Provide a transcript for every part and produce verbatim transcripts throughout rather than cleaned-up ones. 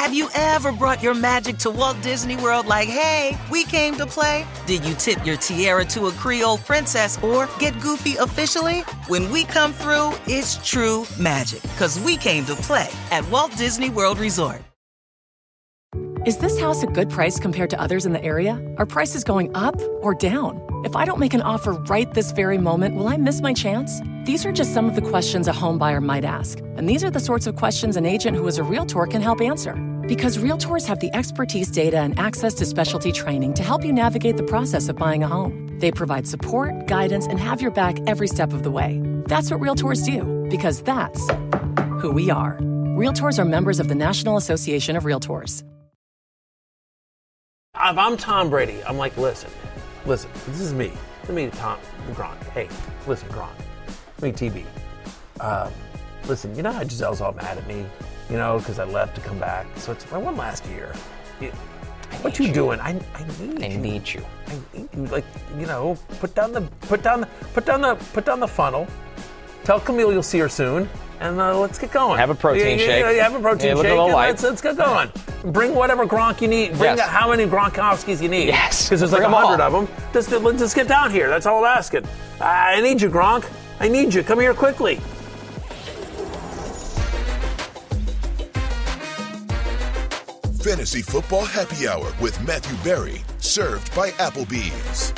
Have you ever brought your magic to Walt Disney World like, hey, we came to play? Did you tip your tiara to a Creole princess or get goofy officially? When we come through, it's true magic, because we came to play at Walt Disney World Resort. Is this house a good price compared to others in the area? Are prices going up or down? If I don't make an offer right this very moment, will I miss my chance? These are just some of the questions a home buyer might ask. And these are the sorts of questions an agent who is a Realtor can help answer. Because Realtors have the expertise, data, and access to specialty training to help you navigate the process of buying a home. They provide support, guidance, and have your back every step of the way. That's what Realtors do, because that's who we are. Realtors are members of the National Association of Realtors. If I'm Tom Brady, I'm like, listen, listen, this is me. Let me Tom Gronk. Hey, listen, Gronk. Let me T B. Um, listen, you know how Giselle's all mad at me, you know, because I left to come back. So it's my one last year. You, what you, you doing? I, I need I you. need you. I need you. Like, you know, put down the put down the put down the put down the funnel. Tell Camille you'll see her soon, and uh, let's get going. Have a protein yeah, shake. Yeah, yeah, have a protein yeah, look shake. at the And light. let's, let's get going. Bring whatever Gronk you need. Bring Yes. the, how many Gronkowskis you need. Yes. Because there's like a Bring 'em hundred all. of them. Just, let's just get down here. That's all I'm asking. Uh, I need you, Gronk. I need you. Come here quickly. Fantasy Football Happy Hour with Matthew Berry, served by Applebee's.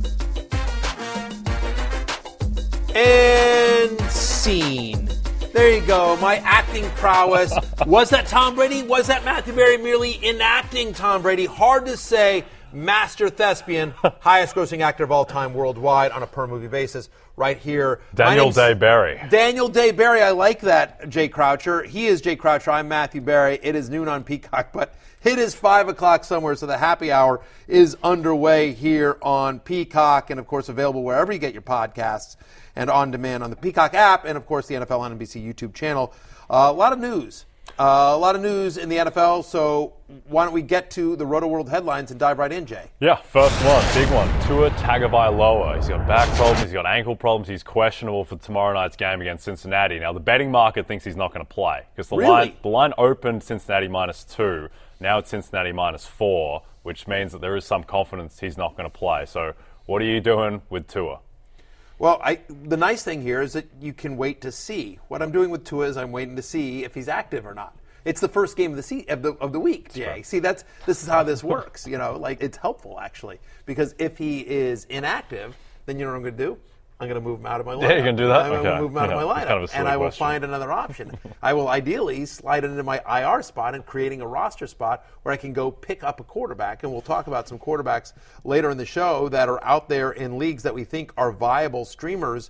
And scene. There you go. My acting prowess. Was that Tom Brady? Was that Matthew Berry merely enacting Tom Brady? Hard to say. Master thespian, highest grossing actor of all time worldwide on a per movie basis, right here. Daniel Day Berry. Daniel Day Berry. I like that, Jay Croucher. He is Jay Croucher. I'm Matthew Berry. It is noon on Peacock, but it is five o'clock somewhere, so the happy hour is underway here on Peacock and, of course, available wherever you get your podcasts and on demand on the Peacock app and, of course, the N F L on N B C YouTube channel. Uh, a lot of news. Uh, a lot of news in the N F L, so why don't we get to the Roto World headlines and dive right in, Jay? Yeah, first one, big one. Tua Tagovailoa. He's got back problems, he's got ankle problems, he's questionable for tomorrow night's game against Cincinnati. Now, the betting market thinks he's not going to play because the, Really? line, the line opened Cincinnati minus two. Now it's Cincinnati minus four, which means that there is some confidence he's not going to play. So what are you doing with Tua? Well, I, the nice thing here is that you can wait to see. What I'm doing with Tua is I'm waiting to see if he's active or not. It's the first game of the se- of the of the week, Jay. Right. See, that's this is how this works. You know, like it's helpful actually because if he is inactive, then you know what I'm going to do? I'm going to move him out of my lineup. Yeah, you can do that? I'm going Okay. to move him out Yeah, of my that's lineup, kind of a silly and I will question. find another option. I will ideally slide it into my I R spot and creating a roster spot where I can go pick up a quarterback. And we'll talk about some quarterbacks later in the show that are out there in leagues that we think are viable streamers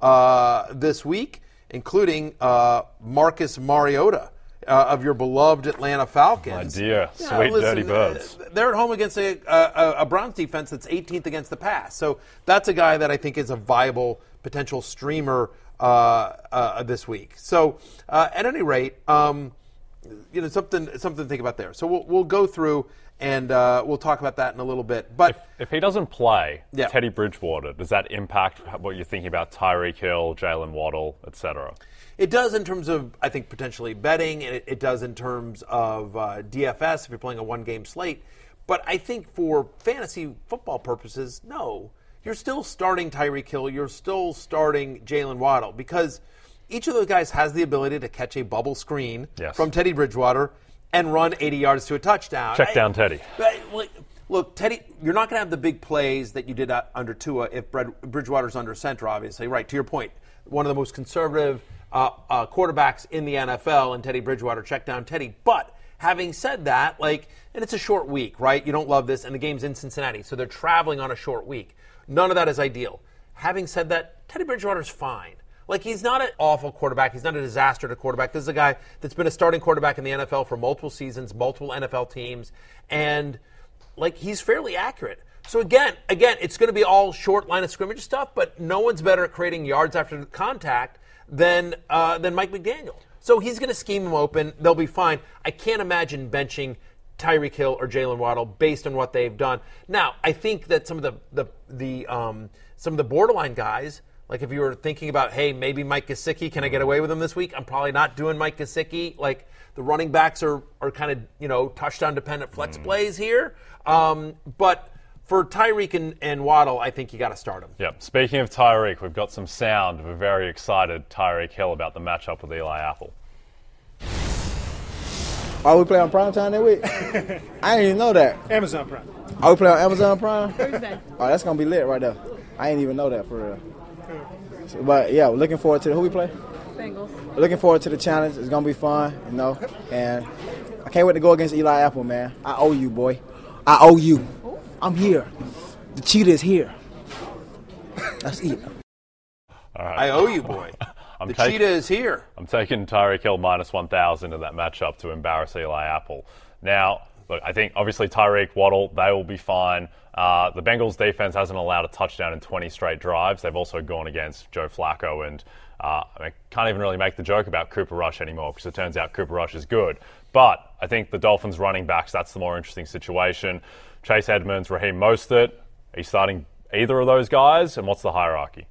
uh, this week, including uh, Marcus Mariota. Uh, of your beloved Atlanta Falcons. My dear, Yeah, sweet listen, dirty birds. uh, they're at home against a, a, a Browns defense that's eighteenth against the pass. So that's a guy that I think is a viable potential streamer uh, uh, this week. So uh, at any rate, um, you know, something something to think about there. So we'll we'll go through and uh, we'll talk about that in a little bit. But If, if he doesn't play, Yeah. Teddy Bridgewater, does that impact what you're thinking about Tyreek Hill, Jalen Waddle, et cetera? it does in terms of, I think, potentially betting, and it, it does in terms of uh, D F S if you're playing a one-game slate. But I think for fantasy football purposes, no. You're still starting Tyreek Hill. You're still starting Jalen Waddle because each of those guys has the ability to catch a bubble screen Yes. from Teddy Bridgewater and run eighty yards to a touchdown. Check down Teddy. I, I, look, Teddy, you're not going to have the big plays that you did uh, under Tua if Bridgewater's under center, obviously. Right, to your point, one of the most conservative uh, uh, quarterbacks in the N F L, and Teddy Bridgewater, check down Teddy. But having said that, like, and it's a short week, right? You don't love this, and the game's in Cincinnati, so they're traveling on a short week. None of that is ideal. Having said that, Teddy Bridgewater's fine. Like, he's not an awful quarterback. He's not a disaster to quarterback. This is a guy that's been a starting quarterback in the N F L for multiple seasons, multiple N F L teams, and, like, he's fairly accurate. So, again, again, it's going to be all short line of scrimmage stuff, but no one's better at creating yards after contact than uh, than Mike McDaniel. So he's going to scheme them open. They'll be fine. I can't imagine benching Tyreek Hill or Jalen Waddle based on what they've done. Now, I think that some of the the, the um, some of the borderline guys Like if you were thinking about, hey, maybe Mike Gesicki, can I get away with him this week? I'm probably not doing Mike Gesicki. Like the running backs are, are kind of, you know, touchdown-dependent flex mm. plays here. Um, but for Tyreek and, and Waddle, I think you got to start them. Yep. Speaking of Tyreek, we've got some sound of a very excited Tyreek Hill about the matchup with Eli Apple. Oh, we play on Prime Time that week? I didn't even know that. Amazon Prime. Oh, we play on Amazon Prime? Thursday. Oh, that's going to be lit right there. I didn't even know that for real. So, but, yeah, we're looking forward to the, who we play? Bengals. We're looking forward to the challenge. It's going to be fun, you know. And I can't wait to go against Eli Apple, man. I owe you, boy. I owe you. I'm here. The cheetah is here. Let's eat. All right. I owe you, boy. I'm the taking, cheetah is here. I'm taking Tyreek Hill minus one thousand in that matchup to embarrass Eli Apple. Now, look, I think obviously Tyreek, Waddle, they will be fine. Uh, the Bengals defense hasn't allowed a touchdown in twenty straight drives. They've also gone against Joe Flacco, and uh, I can't even really make the joke about Cooper Rush anymore because it turns out Cooper Rush is good. But I think the Dolphins running backs, that's the more interesting situation. Chase Edmonds, Raheem Mostert, are you starting either of those guys, and what's the hierarchy?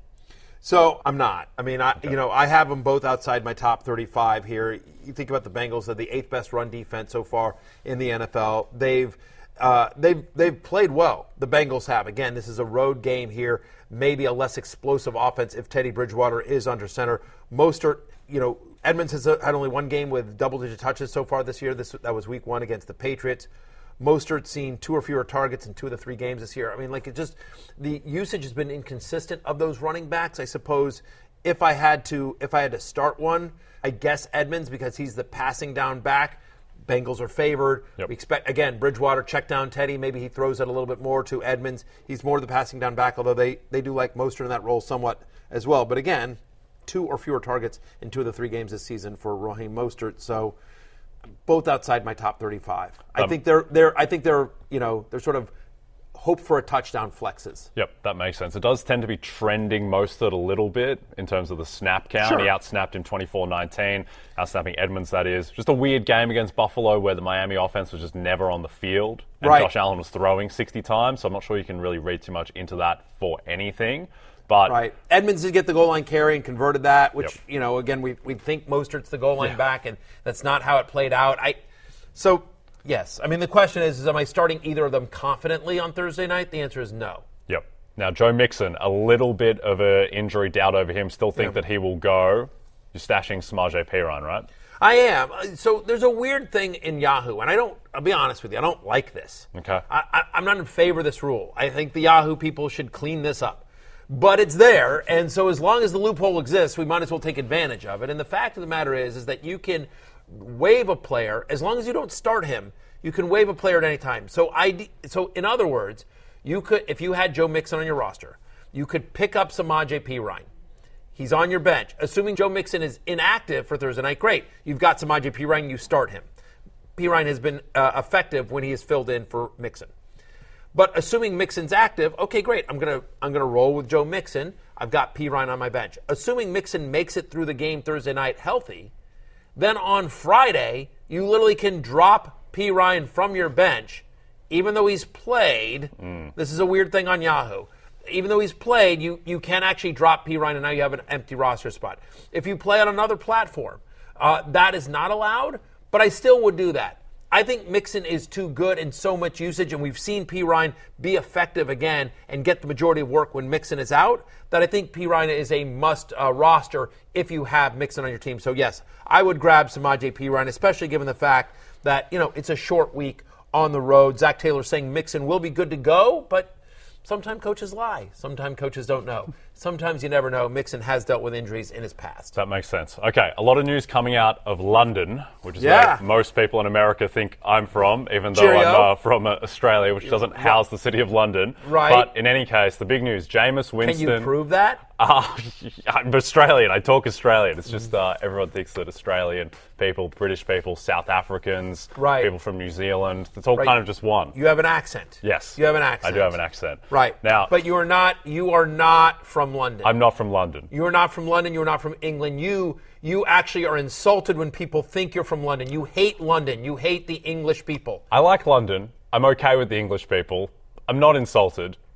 So I'm not. I mean, I okay. you know, I have them both outside my top thirty-five here. You think about the Bengals, they're the eighth best run defense so far in the N F L. They've uh, they've they've played well. The Bengals have. Again, this is a road game here. Maybe a less explosive offense if Teddy Bridgewater is under center. Mostert, you know, Edmonds has had only one game with double-digit touches so far this year. This that was Week One against the Patriots. Mostert's seen two or fewer targets in two of the three games this year. I mean, like, it just, the usage has been inconsistent of those running backs. I suppose if I had to, if I had to start one, I guess Edmonds because he's the passing down back. Bengals are favored. Yep. We expect, again, Bridgewater check down Teddy. Maybe he throws it a little bit more to Edmonds. He's more the passing down back, although they, they do like Mostert in that role somewhat as well. But again, two or fewer targets in two of the three games this season for Raheem Mostert. So both outside my top thirty-five. Um, I think they're they're I think they're you know they're sort of hope for a touchdown flexes. Yep, that makes sense. It does tend to be trending Mostert a little bit in terms of the snap count. Sure. He outsnapped him twenty-four nineteen, outsnapping Edmonds, that is. Just a weird game against Buffalo where the Miami offense was just never on the field. And right. Josh Allen was throwing sixty times, so I'm not sure you can really read too much into that for anything. But right. Edmonds did get the goal line carry and converted that, which, yep. you know, again, we we think Mostert's the goal line yeah. back, and that's not how it played out. I So, yes. I mean, the question is, is am I starting either of them confidently on Thursday night? The answer is no. Yep. Now, Joe Mixon, a little bit of an injury doubt over him. Still think yeah. that he will go. You're stashing Samaje Perine, right? I am. So there's a weird thing in Yahoo, and I don't, I'll be honest with you, I don't like this. Okay. I, I, I'm not in favor of this rule. I think the Yahoo people should clean this up. But it's there, and so as long as the loophole exists, we might as well take advantage of it. And the fact of the matter is, is that you can waive a player, as long as you don't start him, you can waive a player at any time. So I, so in other words, you could, if you had Joe Mixon on your roster, you could pick up Samaje Perine. He's on your bench. Assuming Joe Mixon is inactive for Thursday night, great. You've got Samaje Perine, you start him. Perine has been uh, effective when he has filled in for Mixon. But assuming Mixon's active, okay, great. I'm gonna I'm gonna roll with Joe Mixon. I've got Perine on my bench. Assuming Mixon makes it through the game Thursday night healthy, then on Friday you literally can drop Perine from your bench, even though he's played. Mm. This is a weird thing on Yahoo. Even though he's played, you you can actually drop Perine, and now you have an empty roster spot. If you play on another platform, uh, that is not allowed. But I still would do that. I think Mixon is too good in so much usage, and we've seen Perine be effective again and get the majority of work when Mixon is out, that I think Perine is a must uh, roster if you have Mixon on your team. So, yes, I would grab Samaje Perine, especially given the fact that, you know, it's a short week on the road. Zach Taylor saying Mixon will be good to go, but sometimes coaches lie. Sometimes coaches don't know. Sometimes you never know. Mixon has dealt with injuries in his past. That makes sense. Okay, a lot of news coming out of London, which is yeah. where most people in America think I'm from, even though Cheerio. I'm uh, from uh, Australia, which doesn't house the city of London. Right. But in any case, the big news, Jameis Winston. Can you prove that? Uh, I'm Australian. I talk Australian. It's just uh, everyone thinks that Australian people, British people, South Africans, right. people from New Zealand, it's all right. kind of just one. You have an accent. Yes. You have an accent. I do have an accent. Right. Now, but you are not you are not from London. I'm not from London. You are not from London. You are not from England. You you actually are insulted when people think you're from London. You hate London. You hate the English people. I like London. I'm okay with the English people. I'm not insulted.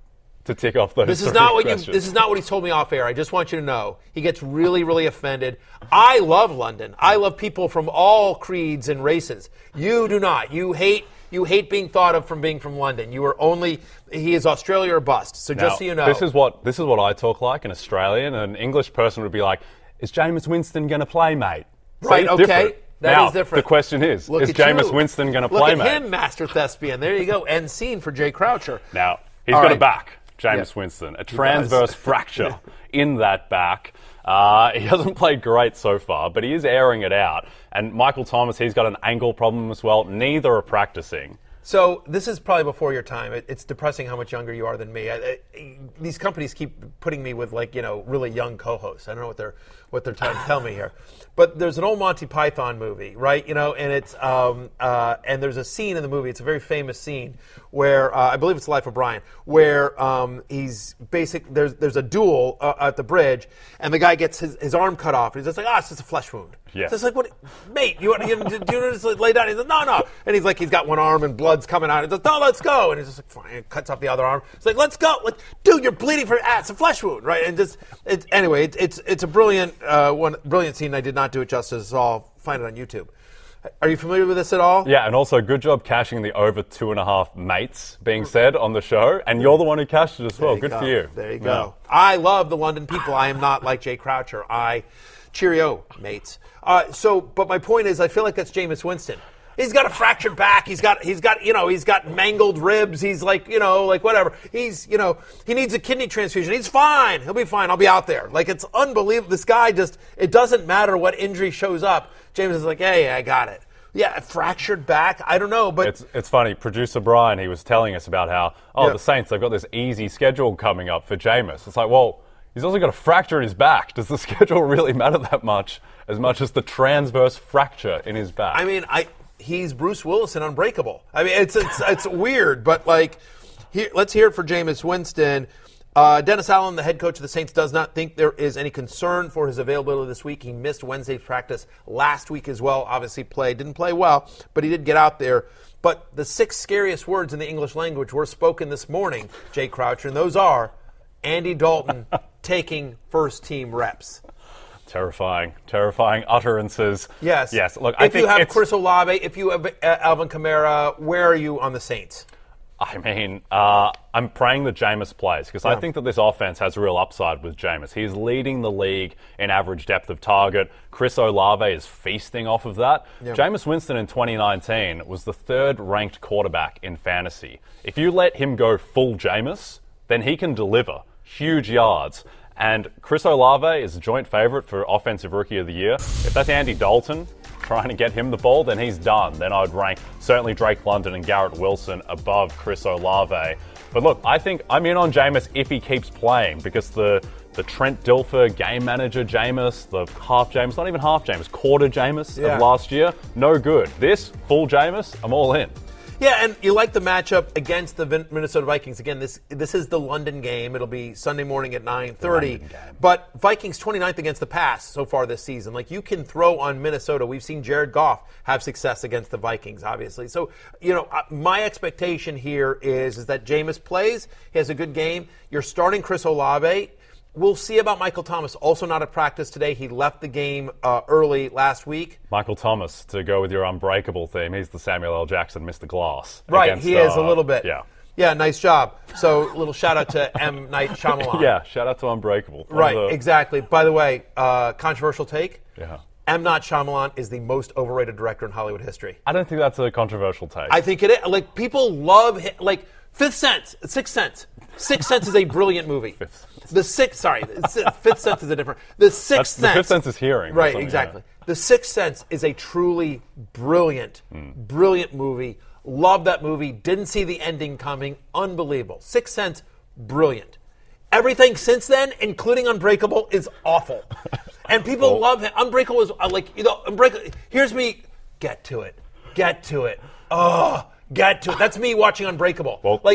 to tick off those. This is three not what questions. you. This is not what he's told me off air. I just want you to know he gets really, really offended. I love London. I love people from all creeds and races. You do not. You hate. You hate being thought of from being from London. You are only. He is Australia or bust. So Now, just so you know, this is what this is what I talk like an Australian. An English person would be like, "Is Jameis Winston going to play, mate?" Right, See? okay. Different. That now, is different. The question is, Look is at Jameis you. Winston going to Look play, at mate? him, Master Thespian. There you go. End scene for Jay Croucher. Now, he's All got a right. back, Jameis Yeah. Winston. A does. transverse fracture in that back. Uh, he hasn't played great so far, but he is airing it out. And Michael Thomas, he's got an ankle problem as well. Neither are practicing. So this is probably before your time. It, it's depressing how much younger you are than me. I, I, these companies keep putting me with like you know really young co-hosts. I don't know what they're what they're trying to tell me here. But there's an old Monty Python movie, right? You know, and it's um, uh, and there's a scene in the movie. It's a very famous scene where uh, I believe it's Life of Brian, where um, he's basic. There's there's a duel uh, at the bridge, and the guy gets his, his arm cut off. And he's just like, ah, oh, it's just a flesh wound. Yeah. So it's like, what, mate? You want you, do you want to just lay down? He's like, no, no. And he's like, he's got one arm and blood's coming out. He's like, no, let's go. And he's just like, fine. And cuts off the other arm. It's like, let's go. Like, dude, you're bleeding from ah, it's a flesh wound, right? And just it's anyway, it's it's it's a brilliant uh, one, brilliant scene. I did not do it justice. So I'll find it on YouTube. Are you familiar with this at all? Yeah, and also good job cashing the over two and a half mates being said on the show. And you're the one who cashed it as well. Good go. for you. There you Yeah. go. I love the London people. I am not like Jay Croucher. I cheerio, mates. Uh, so, but my point is, I feel like that's Jameis Winston. He's got a fractured back. He's got, he's got, you know, he's got mangled ribs. He's like, you know, like whatever. He's, you know, he needs a kidney transfusion. He's fine. He'll be fine. I'll be out there. Like, it's unbelievable. This guy just, it doesn't matter what injury shows up. James is like, hey, I got it. Yeah, a fractured back. I don't know, but It's it's funny. Producer Brian, he was telling us about how, oh, Yeah. the Saints, they've got this easy schedule coming up for Jameis. It's like, well, he's also got a fracture in his back. Does the schedule really matter that much, as much as the transverse fracture in his back? I mean, I he's Bruce Willis in Unbreakable. I mean, it's it's it's weird, but like, here, let's hear it for Jameis Winston. Uh, Dennis Allen, the head coach of the Saints, does not think there is any concern for his availability this week. He missed Wednesday's practice last week as well. Obviously, played didn't play well, but he did get out there. But the six scariest words in the English language were spoken this morning, Jay Croucher, and those are Andy Dalton taking first team reps. Terrifying, terrifying utterances. Yes. Yes. Look, if I think you have it's, Chris Olave, if you have uh, Alvin Kamara, where are you on the Saints? I mean, uh, I'm praying that Jameis plays because I think that this offense has real upside with Jameis. He's leading the league in average depth of target. Chris Olave is feasting off of that. Yeah. Jameis Winston in twenty nineteen was the third-ranked quarterback in fantasy. If you let him go full Jameis, then he can deliver huge yards. And Chris Olave is a joint favorite for Offensive Rookie of the Year. If that's Andy Dalton trying to get him the ball, then he's done. Then I'd rank certainly Drake London and Garrett Wilson above Chris Olave. But look, I think I'm in on Jameis if he keeps playing because the the Trent Dilfer game manager Jameis, the half Jameis, not even half Jameis, quarter Jameis Yeah. of last year, no good. This, full Jameis, I'm all in. Yeah, and you like the matchup against the Vin- Minnesota Vikings. Again, this this is the London game. It'll be Sunday morning at nine thirty. But Vikings twenty-ninth against the pass so far this season. Like, you can throw on Minnesota. We've seen Jared Goff have success against the Vikings, obviously. So, you know, uh, my expectation here is, is that Jameis plays. He has a good game. You're starting Chris Olave. We'll see about Michael Thomas. Also not at practice today. He left the game uh, early last week. Michael Thomas, to go with your Unbreakable theme, he's the Samuel L. Jackson, Mister Glass. Right, against, he is uh, a little bit. Yeah. Yeah, nice job. So, little shout out to M. Night Shyamalan. Yeah, shout out to Unbreakable. One Right, of the- exactly. By the way, uh, controversial take. Yeah. M. Night Shyamalan is the most overrated director in Hollywood history. I don't think that's a controversial take. I think it is. Like, people love hi- like Fifth Sense, Sixth Sense. Sixth Sense is a brilliant movie. Fifth The Sixth, sorry, it's- Fifth Sense is a different. The Sixth That's- the Sense. Fifth Sense is hearing or Right, something, exactly. yeah. The Sixth Sense is a truly brilliant, brilliant movie. Love that movie. Didn't see the ending coming. Unbelievable. Sixth Sense, brilliant. Everything since then, including Unbreakable, is awful. And people Well- love it. Unbreakable is uh, like, you know, Unbreakable. Here's me. Get to it. Get to it. Oh, get to it. That's me watching Unbreakable. Well- like,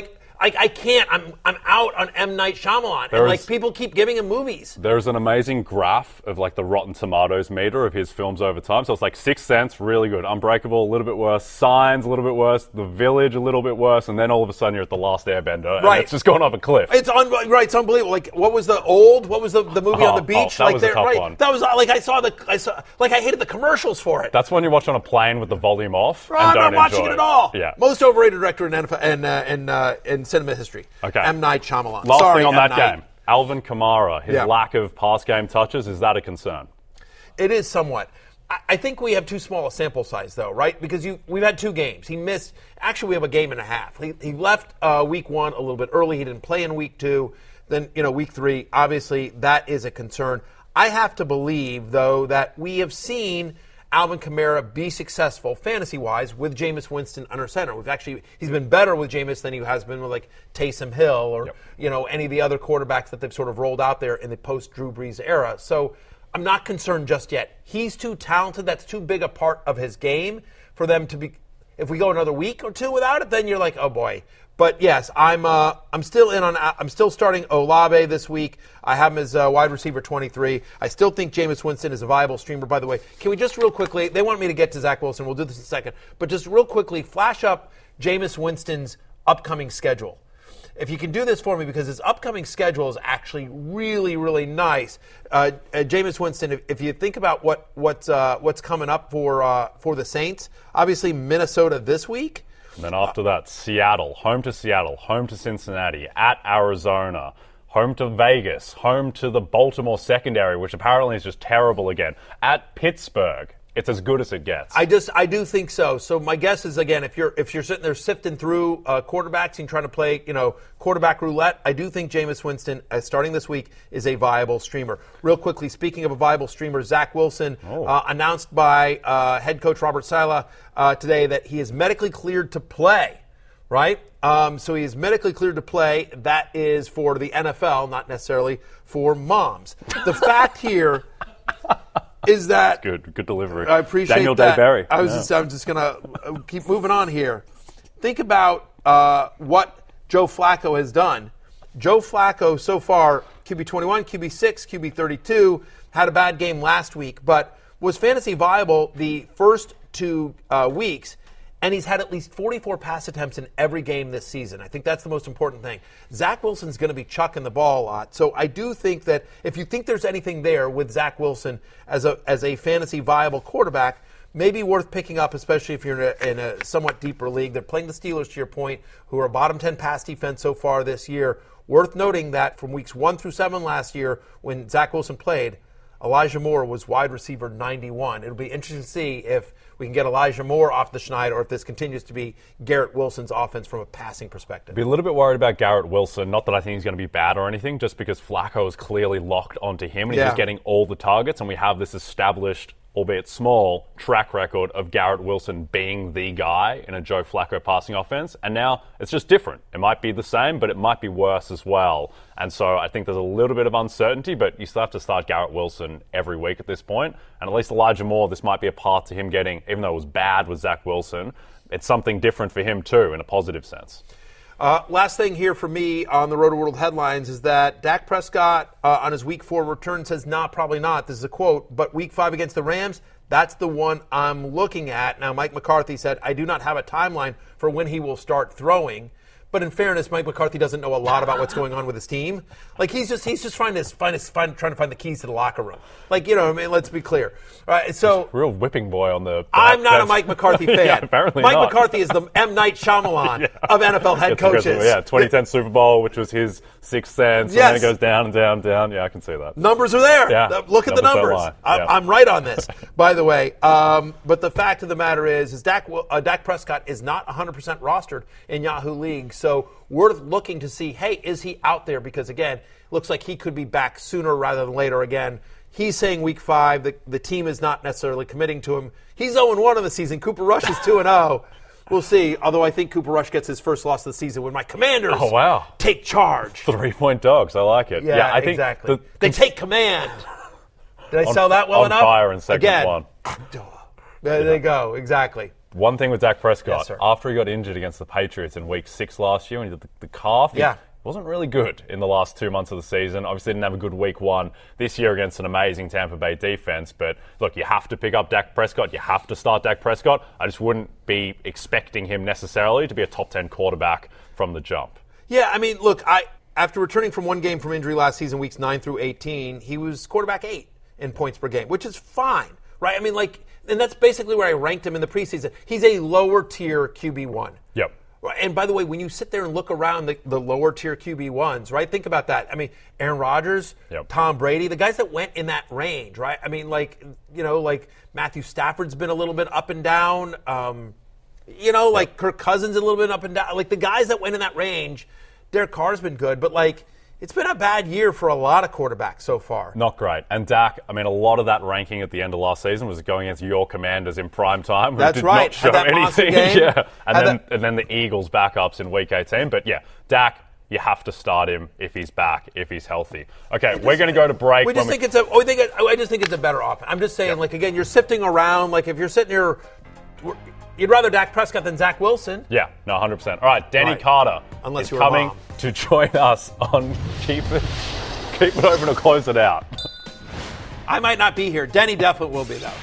I, I can't. I'm I'm out on M. Night Shyamalan. There and like is- people keep giving him movies. There's an amazing graph of like the Rotten Tomatoes meter of his films over time. So it's like Sixth Sense, really good. Unbreakable, a little bit worse. Signs, a little bit worse. The Village, a little bit worse. And then all of a sudden you're at The Last Airbender. And Right. it's just gone off a cliff. It's un- right. It's unbelievable. Like what was the old? What was the, the movie Oh, on the beach? oh, that like was a there- tough right. one. That was uh, like I saw the I saw like I hated the commercials for it. That's when you watch on a plane with the volume off. Oh, and I'm don't not watching enjoy it at all. Yeah. Most overrated director in N F L in uh, in, uh, in cinema history. Okay. M. Night Shyamalan. Last Sorry, thing on M. that Night. game. Alvin Kamara, his Yeah. lack of pass game touches, is that a concern? It is somewhat. I, I think we have too small a sample size, though, right? Because you we've had two games. He missed. Actually, we have a game and a half. He, he left uh, week one a little bit early. He didn't play in week two. Then you know week three. Obviously, that is a concern. I have to believe, though, that we have seen Alvin Kamara be successful fantasy-wise with Jameis Winston under center. We've actually he's been better with Jameis than he has been with like Taysom Hill or Yep. you know any of the other quarterbacks that they've sort of rolled out there in the post-Drew Brees era. So I'm not concerned just yet. He's too talented. That's too big a part of his game for them to be. If we go another week or two without it, then you're like, oh boy. But yes, I'm uh, I'm still in on. I'm still starting Olave this week. I have him as uh, wide receiver twenty-three. I still think Jameis Winston is a viable streamer. By the way, can we just real quickly? They want me to get to Zach Wilson. We'll do this in a second. But just real quickly, flash up Jameis Winston's upcoming schedule. If you can do this for me, because his upcoming schedule is actually really, really nice. Uh, uh, Jameis Winston, if, if you think about what what's uh, what's coming up for uh, for the Saints, obviously Minnesota this week. And then after that, Seattle, home to Seattle, home to Cincinnati, at Arizona, home to Vegas, home to the Baltimore secondary, which apparently is just terrible again, at Pittsburgh. It's as good as it gets. I just I do think so. So my guess is again, if you're if you're sitting there sifting through uh, quarterbacks and trying to play, you know, quarterback roulette, I do think Jameis Winston, uh, starting this week, is a viable streamer. Real quickly, speaking of a viable streamer, Zach Wilson Oh. uh, announced by uh, head coach Robert Saleh uh, today that he is medically cleared to play. Right? Um, so he is medically cleared to play. That is for the N F L, not necessarily for moms. The fact here is that Good, good delivery. I appreciate Daniel that. Day-Berry. I was Yeah. just, I'm just gonna keep moving on here. Think about uh, what Joe Flacco has done. Joe Flacco so far, Q B twenty-one, Q B six, Q B thirty-two, had a bad game last week, but was fantasy viable the first two uh, weeks. And he's had at least forty-four pass attempts in every game this season. I think that's the most important thing. Zach Wilson's going to be chucking the ball a lot. So I do think that if you think there's anything there with Zach Wilson as a as a fantasy viable quarterback, maybe worth picking up, especially if you're in a, in a somewhat deeper league. They're playing the Steelers, to your point, who are a bottom ten pass defense so far this year. Worth noting that from weeks one through seven last year, when Zach Wilson played, Elijah Moore was wide receiver ninety-one. It'll be interesting to see if we can get Elijah Moore off the schneid or if this continues to be Garrett Wilson's offense from a passing perspective. Be a little bit worried about Garrett Wilson. Not that I think he's going to be bad or anything, just because Flacco is clearly locked onto him and he's Yeah. just getting all the targets, and we have this established, albeit small, track record of Garrett Wilson being the guy in a Joe Flacco passing offense. And now it's just different. It might be the same, but it might be worse as well. And so I think there's a little bit of uncertainty, but you still have to start Garrett Wilson every week at this point. And at least Elijah Moore, this might be a path to him getting, even though it was bad with Zach Wilson, it's something different for him too in a positive sense. Uh, last thing here for me on the Roto World headlines is that Dak Prescott uh, on his week four return says, nah, probably not. This is a quote, but week five against the Rams, that's the one I'm looking at. Now, Mike McCarthy said, I do not have a timeline for when he will start throwing. But in fairness, Mike McCarthy doesn't know a lot about what's going on with his team. Like he's just he's just trying to find, his, find trying to find the keys to the locker room. Like you know, I mean, let's be clear. All right, so Real whipping boy on the. I'm not a that's- Mike McCarthy fan. yeah, apparently Mike not. McCarthy is the M. Night Shyamalan Yeah. of N F L head It's because coaches. of- Yeah, twenty ten Super Bowl, which was his sixth sense, Yes. and then it goes down and down and down. Yeah, I can see that. Numbers are there. Yeah. The- Look at the Numbers don't numbers. lie. I'm, Yeah. I'm right on this, by the way. Um, but the fact of the matter is, is Dak, uh, Dak Prescott is not one hundred percent rostered in Yahoo League. So worth looking to see, hey, is he out there? Because, again, looks like he could be back sooner rather than later. Again, he's saying week five. The, the team is not necessarily committing to him. He's oh and one in the season. Cooper Rush is two and oh. We'll see. Although I think Cooper Rush gets his first loss of the season when my Commanders Oh, wow. take charge. Three-point dogs. I like it. Yeah, I think exactly. the- they take command. Did I On- sell that well on enough? fire in segment Again, one. There they go. Exactly. one thing with Dak Prescott, Yes, after he got injured against the Patriots in week six last year and he did the, the calf, Yeah. he wasn't really good in the last two months of the season. Obviously didn't have a good week one this year against an amazing Tampa Bay defense. But look, you have to pick up Dak Prescott. You have to start Dak Prescott. I just wouldn't be expecting him necessarily to be a top ten quarterback from the jump. Yeah, I mean, look, I after returning from one game from injury last season, weeks nine through eighteen, he was quarterback eight in points per game, which is fine, right? I mean, like, and that's basically where I ranked him in the preseason. He's a lower tier Q B one. Yep. And by the way, when you sit there and look around the, the lower tier Q B ones, right? Think about that. I mean, Aaron Rodgers, Yep. Tom Brady, the guys that went in that range, right? I mean, like, you know, like Matthew Stafford's been a little bit up and down. Um, you know, like yep. Kirk Cousins a little bit up and down. Like the guys that went in that range, Derek Carr's been good, but like it's been a bad year for a lot of quarterbacks so far. Not great. And Dak, I mean, a lot of that ranking at the end of last season was going against your Commanders in prime time, who That's did right. not show Had that monster anything. game. yeah. And Had then that- and then the Eagles backups in week eighteen. But yeah, Dak, you have to start him if he's back, if he's healthy. Okay, we're going to go to break. We just when think it's a. I think it, I just think it's a better offense. I'm just saying, Yeah. like again, you're sifting around. Like if you're sitting here, you'd rather Dak Prescott than Zach Wilson. Yeah, no, one hundred percent. All right, Denny Right. Carter Unless is you're a coming mom. to join us on Keep It, Keep It Open or Close It Out. I might not be here. Denny definitely will be though.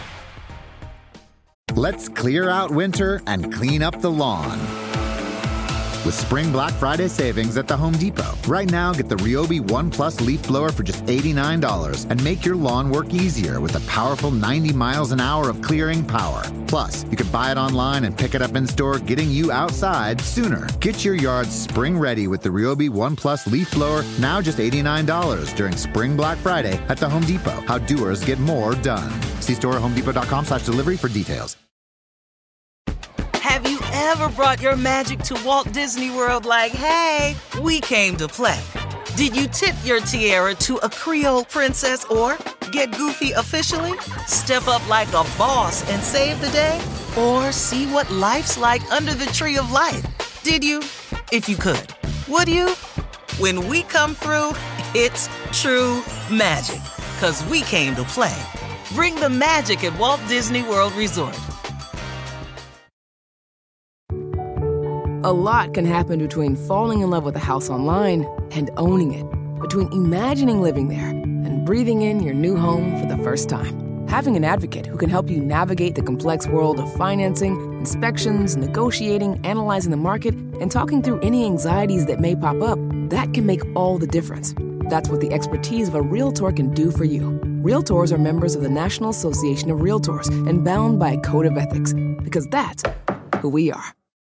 Let's clear out winter and clean up the lawn with Spring Black Friday savings at the Home Depot. Right now, get the Ryobi One Plus leaf blower for just eighty-nine dollars and make your lawn work easier with a powerful ninety miles an hour of clearing power. Plus, you can buy it online and pick it up in store, getting you outside sooner. Get your yard spring ready with the Ryobi One Plus leaf blower, now just eighty-nine dollars during Spring Black Friday at the Home Depot. How doers get more done. See store at homedepot.com slash delivery for details. Have you ever brought your magic to Walt Disney World like, hey, we came to play? Did you tip your tiara to a Creole princess or get goofy officially? Step up like a boss and save the day? Or see what life's like under the tree of life? Did you? If you could. Would you? When we come through, it's true magic. 'Cause we came to play. Bring the magic at Walt Disney World Resort. A lot can happen between falling in love with a house online and owning it. Between imagining living there and breathing in your new home for the first time. Having an advocate who can help you navigate the complex world of financing, inspections, negotiating, analyzing the market, and talking through any anxieties that may pop up, that can make all the difference. That's what the expertise of a Realtor can do for you. Realtors are members of the National Association of Realtors and bound by a code of ethics, because that's who we are.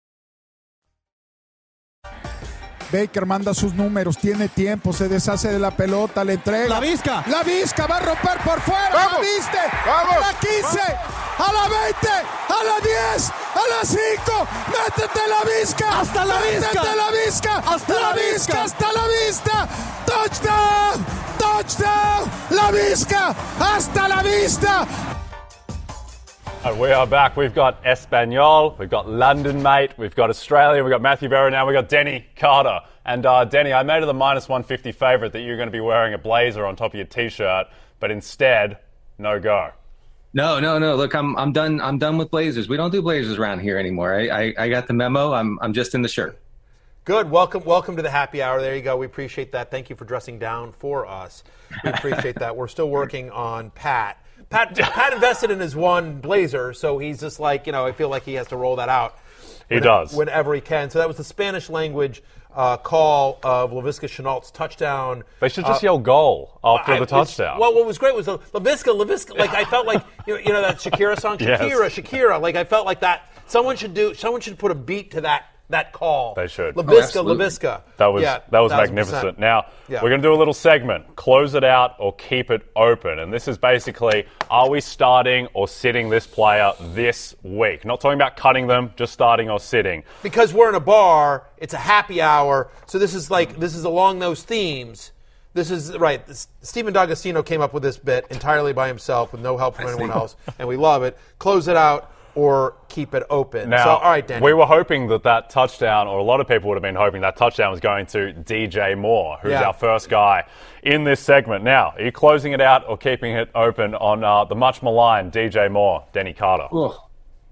Baker manda sus números, tiene tiempo, se deshace de la pelota, le entrega. La Vizca. La Vizca va a romper por fuera. ¡Vamos! La viste. ¡Vamos! A la quince, a la veinte, a la diez, a la cinco. Métete la Vizca. Hasta la Vizca. Métete la Vizca. Hasta la la Vizca. Vizca. Hasta la vista. Touchdown. Touchdown. La Vizca. Hasta la vista. And we are back. We've got Espanol, we've got London Mate, we've got Australia, we've got Matthew Berry, now we've got Denny Carter. And uh, Denny, I made it the minus one fifty favourite that you're going to be wearing a blazer on top of your T-shirt, but instead, no go. No, no, no. Look, I'm I'm done. I'm done with blazers. We don't do blazers around here anymore. I I, I got the memo. I'm I'm just in the shirt. Good. Welcome, welcome to the happy hour. There you go. We appreciate that. Thank you for dressing down for us. We appreciate that. We're still working on Pat. Pat, Pat invested in his one blazer, so he's just like, you know, I feel like he has to roll that out. He when, does. Whenever he can. So that was the Spanish language uh, call of Laviska Shenault's touchdown. They should just uh, yell goal after I, the touchdown. Well, what was great was the Laviska, Laviska, like I felt like, you know, you know that Shakira song? Yes. Shakira, Shakira. Like I felt like that. Someone should do, someone should put a beat to that. That call. They should. Laviska, Oh, Laviska. That was yeah, that was one thousand magnificent. percent. Now, Yeah. we're going to do a little segment, close it out or keep it open. And this is basically, are we starting or sitting this player this week? Not talking about cutting them, just starting or sitting. Because we're in a bar, it's a happy hour, so this is like, this is along those themes. This is, right, this, Stephen D'Agostino came up with this bit entirely by himself with no help from anyone else, and we love it. Close it out or keep it open. Now, so, all right, Danny. we were hoping that that touchdown, or a lot of people would have been hoping that touchdown was going to D J Moore, who's Yeah. our first guy in this segment. Now, are you closing it out or keeping it open on uh, the much maligned D J Moore, Denny Carter? Ugh.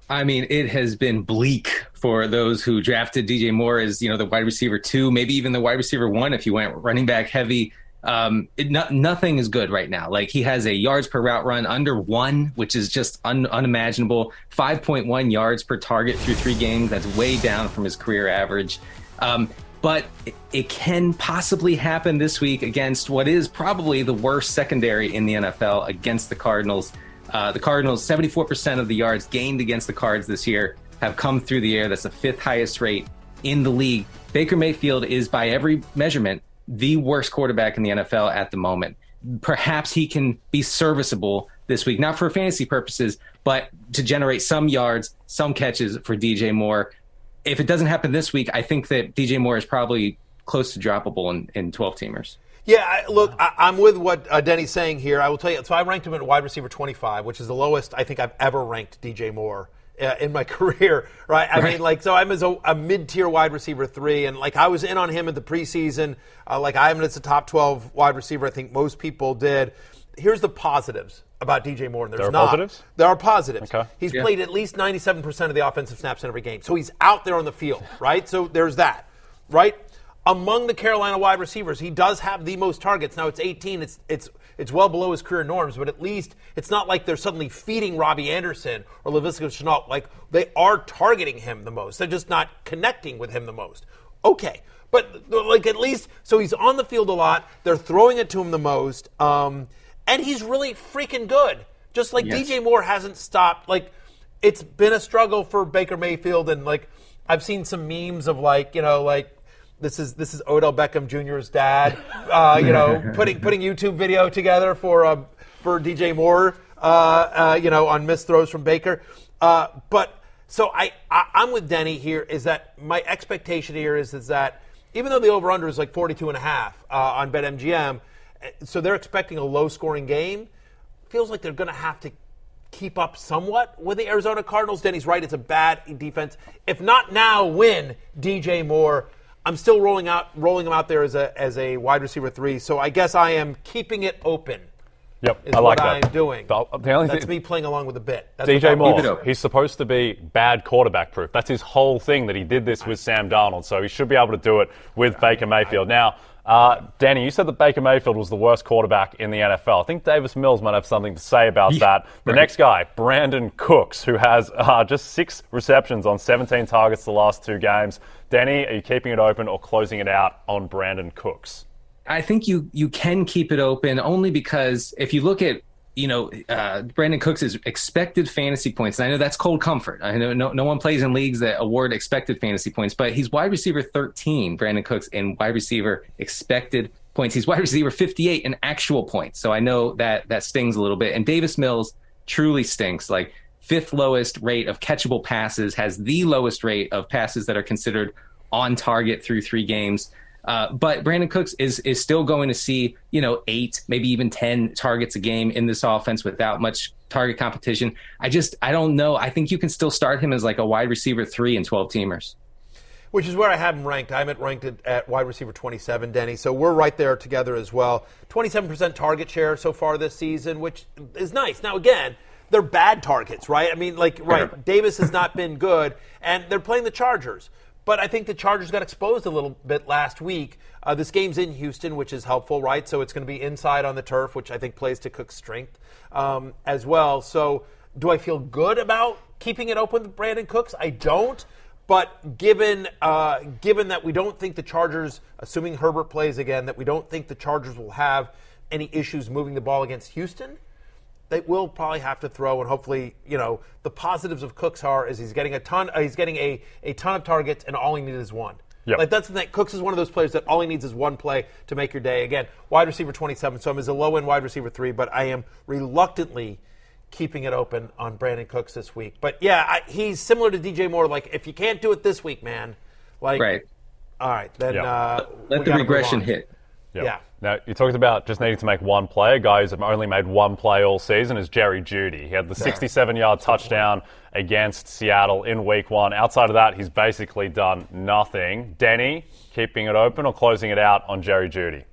I mean, it has been bleak for those who drafted D J Moore as, you know, the wide receiver two, maybe even the wide receiver one if you went running back heavy. Um, it, no, nothing is good right now. Like, he has a yards per route run under one, which is just un, unimaginable. five point one yards per target through three games. That's way down from his career average. Um, but it, it can possibly happen this week against what is probably the worst secondary in the N F L against the Cardinals. Uh, the Cardinals, seventy-four percent of the yards gained against the Cards this year have come through the air. That's the fifth highest rate in the league. Baker Mayfield is, by every measurement, the worst quarterback in the N F L at the moment. Perhaps he can be serviceable this week, not for fantasy purposes, but to generate some yards, some catches for D J Moore. If it doesn't happen this week, I think that D J Moore is probably close to droppable in, in twelve-teamers. Yeah, I, look, I, I'm with what uh, Denny's saying here. I will tell you, so I ranked him at wide receiver twenty-five, which is the lowest I think I've ever ranked D J Moore uh, in my career, right? I right. mean, like, so I'm as a, a mid-tier wide receiver three, and, like, I was in on him at the preseason. Uh, like, I have him as a top twelve wide receiver. I think most people did. Here's the positives about D J Moore. And there's there are not. positives? There are positives. Okay. He's yeah. played at least ninety-seven percent of the offensive snaps in every game. So he's out there on the field, right? So there's that, right? Among the Carolina wide receivers, he does have the most targets. Now, it's eighteen. It's it's it's well below his career norms, but at least it's not like they're suddenly feeding Robbie Anderson or Laviska Shenault. Like, they are targeting him the most. They're just not connecting with him the most. Okay. But, like, at least, so he's on the field a lot. They're throwing it to him the most. Um, and he's really freaking good. Just like yes. D J Moore hasn't stopped. Like, it's been a struggle for Baker Mayfield. And, like, I've seen some memes of, like, you know, like, This is this is Odell Beckham Junior's dad, uh, you know, putting putting YouTube video together for uh, for D J Moore, uh, uh, you know, on missed throws from Baker. Uh, but so I, I I'm with Denny here. Is that my expectation here is is that even though the over under is like forty-two and a half uh, on BetMGM, so they're expecting a low scoring game. Feels like they're going to have to keep up somewhat with the Arizona Cardinals. Denny's right; it's a bad defense. If not now, when D J Moore. I'm still rolling out, rolling him out there as a as a wide receiver three. So I guess I am keeping it open. Yep, is I like what that. I'm doing. The, the only That's thing, me playing along with the bit. That's D J Moore, he's supposed to be bad quarterback proof. That's his whole thing, that he did this with Sam Darnold. So he should be able to do it with Baker Mayfield. Now, uh, Danny, you said that Baker Mayfield was the worst quarterback in the N F L. I think Davis Mills might have something to say about yeah, that. The right. next guy, Brandon Cooks, who has uh, just six receptions on seventeen targets the last two games. Danny, are you keeping it open or closing it out on Brandon Cooks? I think you you can keep it open only because if you look at, you know, uh, Brandon Cooks' expected fantasy points, and I know that's cold comfort. I know no, no one plays in leagues that award expected fantasy points, but he's wide receiver thirteen, Brandon Cooks, in wide receiver expected points. He's wide receiver fifty-eight in actual points. So I know that that stings a little bit. And Davis Mills truly stinks. Like, fifth lowest rate of catchable passes, has the lowest rate of passes that are considered on target through three games. Uh, but Brandon Cooks is is still going to see, you know, eight, maybe even ten targets a game in this offense without much target competition. I just, I don't know. I think you can still start him as like a wide receiver three in twelve-teamers. Which is where I have him ranked. I have it ranked at, at wide receiver twenty-seven, Denny. So we're right there together as well. twenty-seven percent target share so far this season, which is nice. Now, again, they're bad targets, right? I mean, like, right, Davis has not been good, and they're playing the Chargers. But I think the Chargers got exposed a little bit last week. Uh, this game's in Houston, which is helpful, right? So it's going to be inside on the turf, which I think plays to Cook's strength um, as well. So do I feel good about keeping it open with Brandon Cooks? I don't. But given uh, given that we don't think the Chargers, assuming Herbert plays again, that we don't think the Chargers will have any issues moving the ball against Houston, they will probably have to throw, and hopefully, you know, the positives of Cooks are is he's getting a ton, uh, he's getting a, a ton of targets, and all he needs is one. Yep. Like, that's the thing. Cooks is one of those players that all he needs is one play to make your day. Again, wide receiver twenty-seven, so I'm as a low end wide receiver three, but I am reluctantly keeping it open on Brandon Cooks this week. But yeah, I, he's similar to D J Moore. Like, if you can't do it this week, man, like, right. all right, then yep. uh, let the regression hit. Yep. Yeah. Now, you talked about just needing to make one play. A guy who's only made one play all season is Jerry Jeudy. He had the sixty-seven-yard touchdown against Seattle in week one. Outside of that, he's basically done nothing. Denny, keeping it open or closing it out on Jerry Jeudy?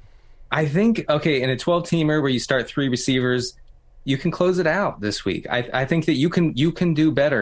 I think, okay, in a twelve-teamer where you start three receivers, you can close it out this week. I, I think that you can you can do better.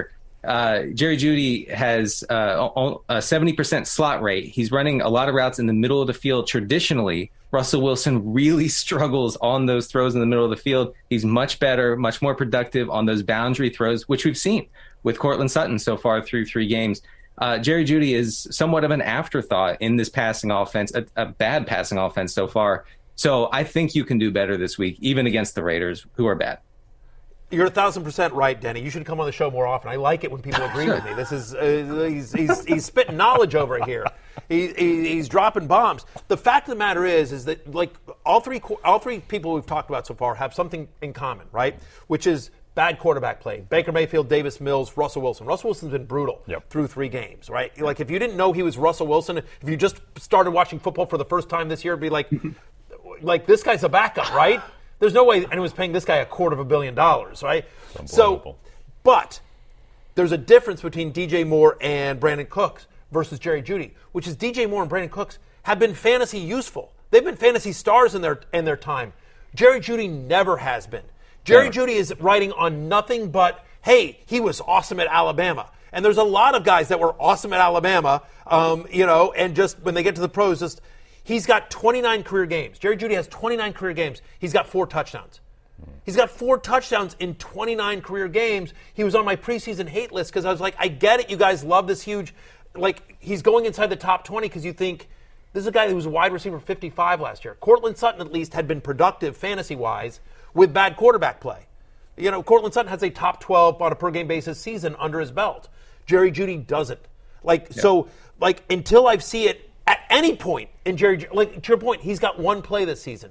uh, Jerry Jeudy has uh, a seventy percent slot rate. He's running a lot of routes in the middle of the field. Traditionally, Russell Wilson really struggles on those throws in the middle of the field. He's much better, much more productive on those boundary throws, which we've seen with Cortland Sutton so far through three games. Uh, Jerry Jeudy is somewhat of an afterthought in this passing offense, a, a bad passing offense so far. So I think you can do better this week, even against the Raiders, who are bad. You're a thousand percent right, Denny. You should come on the show more often. I like it when people agree with me. This is uh, he's, he's he's spitting knowledge over here. He, he, he's dropping bombs. The fact of the matter is, is that like all three all three people we've talked about so far have something in common, right? Which is bad quarterback play. Baker Mayfield, Davis Mills, Russell Wilson. Russell Wilson's been brutal yep. through three games, right? Like if you didn't know he was Russell Wilson, if you just started watching football for the first time this year, it'd be like, like this guy's a backup, right? There's no way anyone's paying this guy a quarter of a billion dollars, right? So, but there's a difference between D J Moore and Brandon Cooks versus Jerry Jeudy, which is D J Moore and Brandon Cooks have been fantasy useful. They've been fantasy stars in their in their time. Jerry Jeudy never has been. Jerry yeah. Jeudy is writing on nothing but, hey, he was awesome at Alabama. And there's a lot of guys that were awesome at Alabama, um, you know, and just when they get to the pros, just he's got twenty-nine career games. Jerry Jeudy has twenty-nine career games. He's got four touchdowns. He's got four touchdowns in twenty-nine career games. He was on my preseason hate list because I was like, I get it. You guys love this huge, like he's going inside the top twenty because you think this is a guy who was a wide receiver fifty-five last year. Cortland Sutton at least had been productive fantasy-wise with bad quarterback play. You know, Cortland Sutton has a top twelve on a per game basis season under his belt. Jerry Jeudy doesn't. Like, yeah. so, like, until I see it at any point in Jerry, like, to your point, he's got one play this season.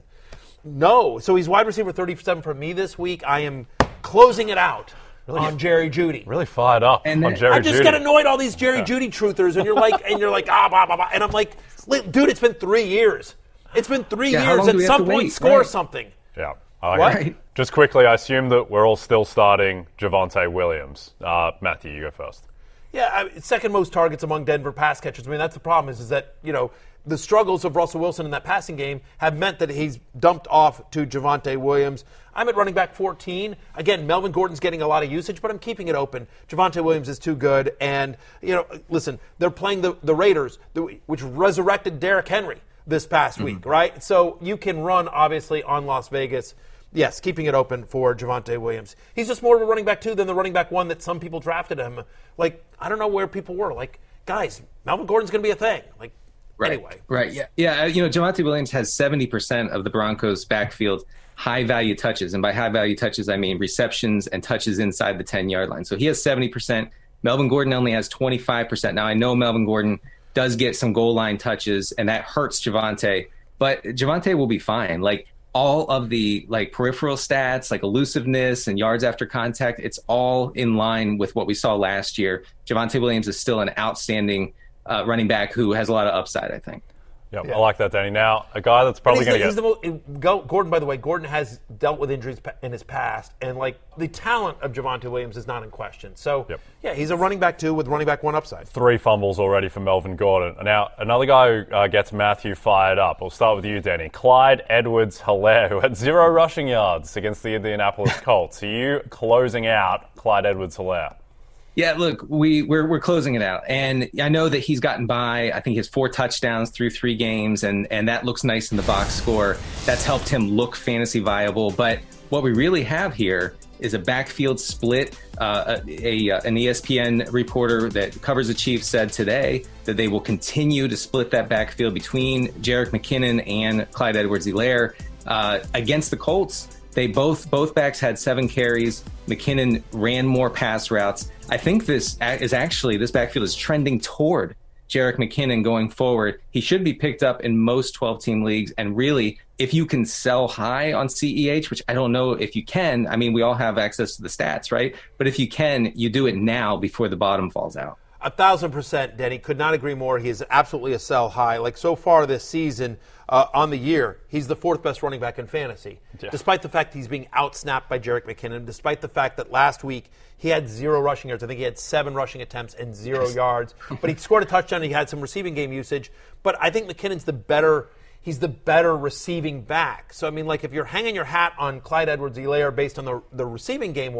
No. So he's wide receiver thirty-seven for me this week. I am closing it out really, on Jerry Jeudy. Really fired up and on Jerry Jeudy. I just Jeudy. get annoyed all these Jerry yeah. Jeudy truthers, and you're like, and you're like, ah, blah, blah, blah. And I'm like, dude, it's been three years. It's been three yeah, years. At some point, wait? score right. something. Yeah. I like right. Just quickly, I assume that we're all still starting Javonte Williams. Uh, Matthew, you go first. Yeah, I mean, second most targets among Denver pass catchers. I mean, that's the problem is, is that, you know, the struggles of Russell Wilson in that passing game have meant that he's dumped off to Javonte Williams. I'm at running back fourteen. Again, Melvin Gordon's getting a lot of usage, but I'm keeping it open. Javonte Williams is too good. And, you know, listen, they're playing the, the Raiders, which resurrected Derrick Henry this past mm-hmm. week, right? So you can run, obviously, on Las Vegas. Yes, keeping it open for Javonte Williams. He's just more of a running back two than the running back one that some people drafted him. Like, I don't know where people were. Like, guys, Melvin Gordon's going to be a thing. Like, right. anyway. Right, yeah. Yeah, you know, Javonte Williams has seventy percent of the Broncos' backfield high-value touches. And by high-value touches, I mean receptions and touches inside the ten-yard line. So he has seventy percent. Melvin Gordon only has twenty-five percent. Now, I know Melvin Gordon does get some goal line touches, and that hurts Javonte. But Javonte will be fine. Like, all of the like peripheral stats, like elusiveness and yards after contact, it's all in line with what we saw last year. Javonte Williams is still an outstanding uh, running back who has a lot of upside, I think. Yep, yeah, I like that, Danny. Now, a guy that's probably going to get... The, Gordon, by the way, Gordon has dealt with injuries in his past, and, like, the talent of Javonte Williams is not in question. So, yep. yeah, he's a running back, too, with running back one upside. Three fumbles already for Melvin Gordon. Now, another guy who uh, gets Matthew fired up. We'll start with you, Danny. Clyde Edwards-Helaire, who had zero rushing yards against the Indianapolis Colts. Are you closing out Clyde Edwards-Helaire? Yeah, look, we, we're we're closing it out. And I know that he's gotten by, I think he has four touchdowns through three games, and, and that looks nice in the box score. That's helped him look fantasy viable. But what we really have here is a backfield split. Uh, a, a An E S P N reporter that covers the Chiefs said today that they will continue to split that backfield between Jerick McKinnon and Clyde Edwards-Helaire. Uh, against the Colts, they both both backs had seven carries. McKinnon ran more pass routes. I think this is actually, this backfield is trending toward Jerick McKinnon going forward. He should be picked up in most twelve-team leagues. And really, if you can sell high on C E H, which I don't know if you can, I mean, we all have access to the stats, right? But if you can, you do it now before the bottom falls out. A thousand percent, Denny. Could not agree more. He is absolutely a sell high. Like, so far this season, uh, on the year, he's the fourth best running back in fantasy. Yeah. Despite the fact he's being outsnapped by Jerick McKinnon, despite the fact that last week he had zero rushing yards. I think he had seven rushing attempts and zero yes. yards. But he scored a touchdown and he had some receiving game usage. But I think McKinnon's the better he's the better receiving back. So, I mean, like, if you're hanging your hat on Clyde Edwards-Helaire based on the, the receiving game work,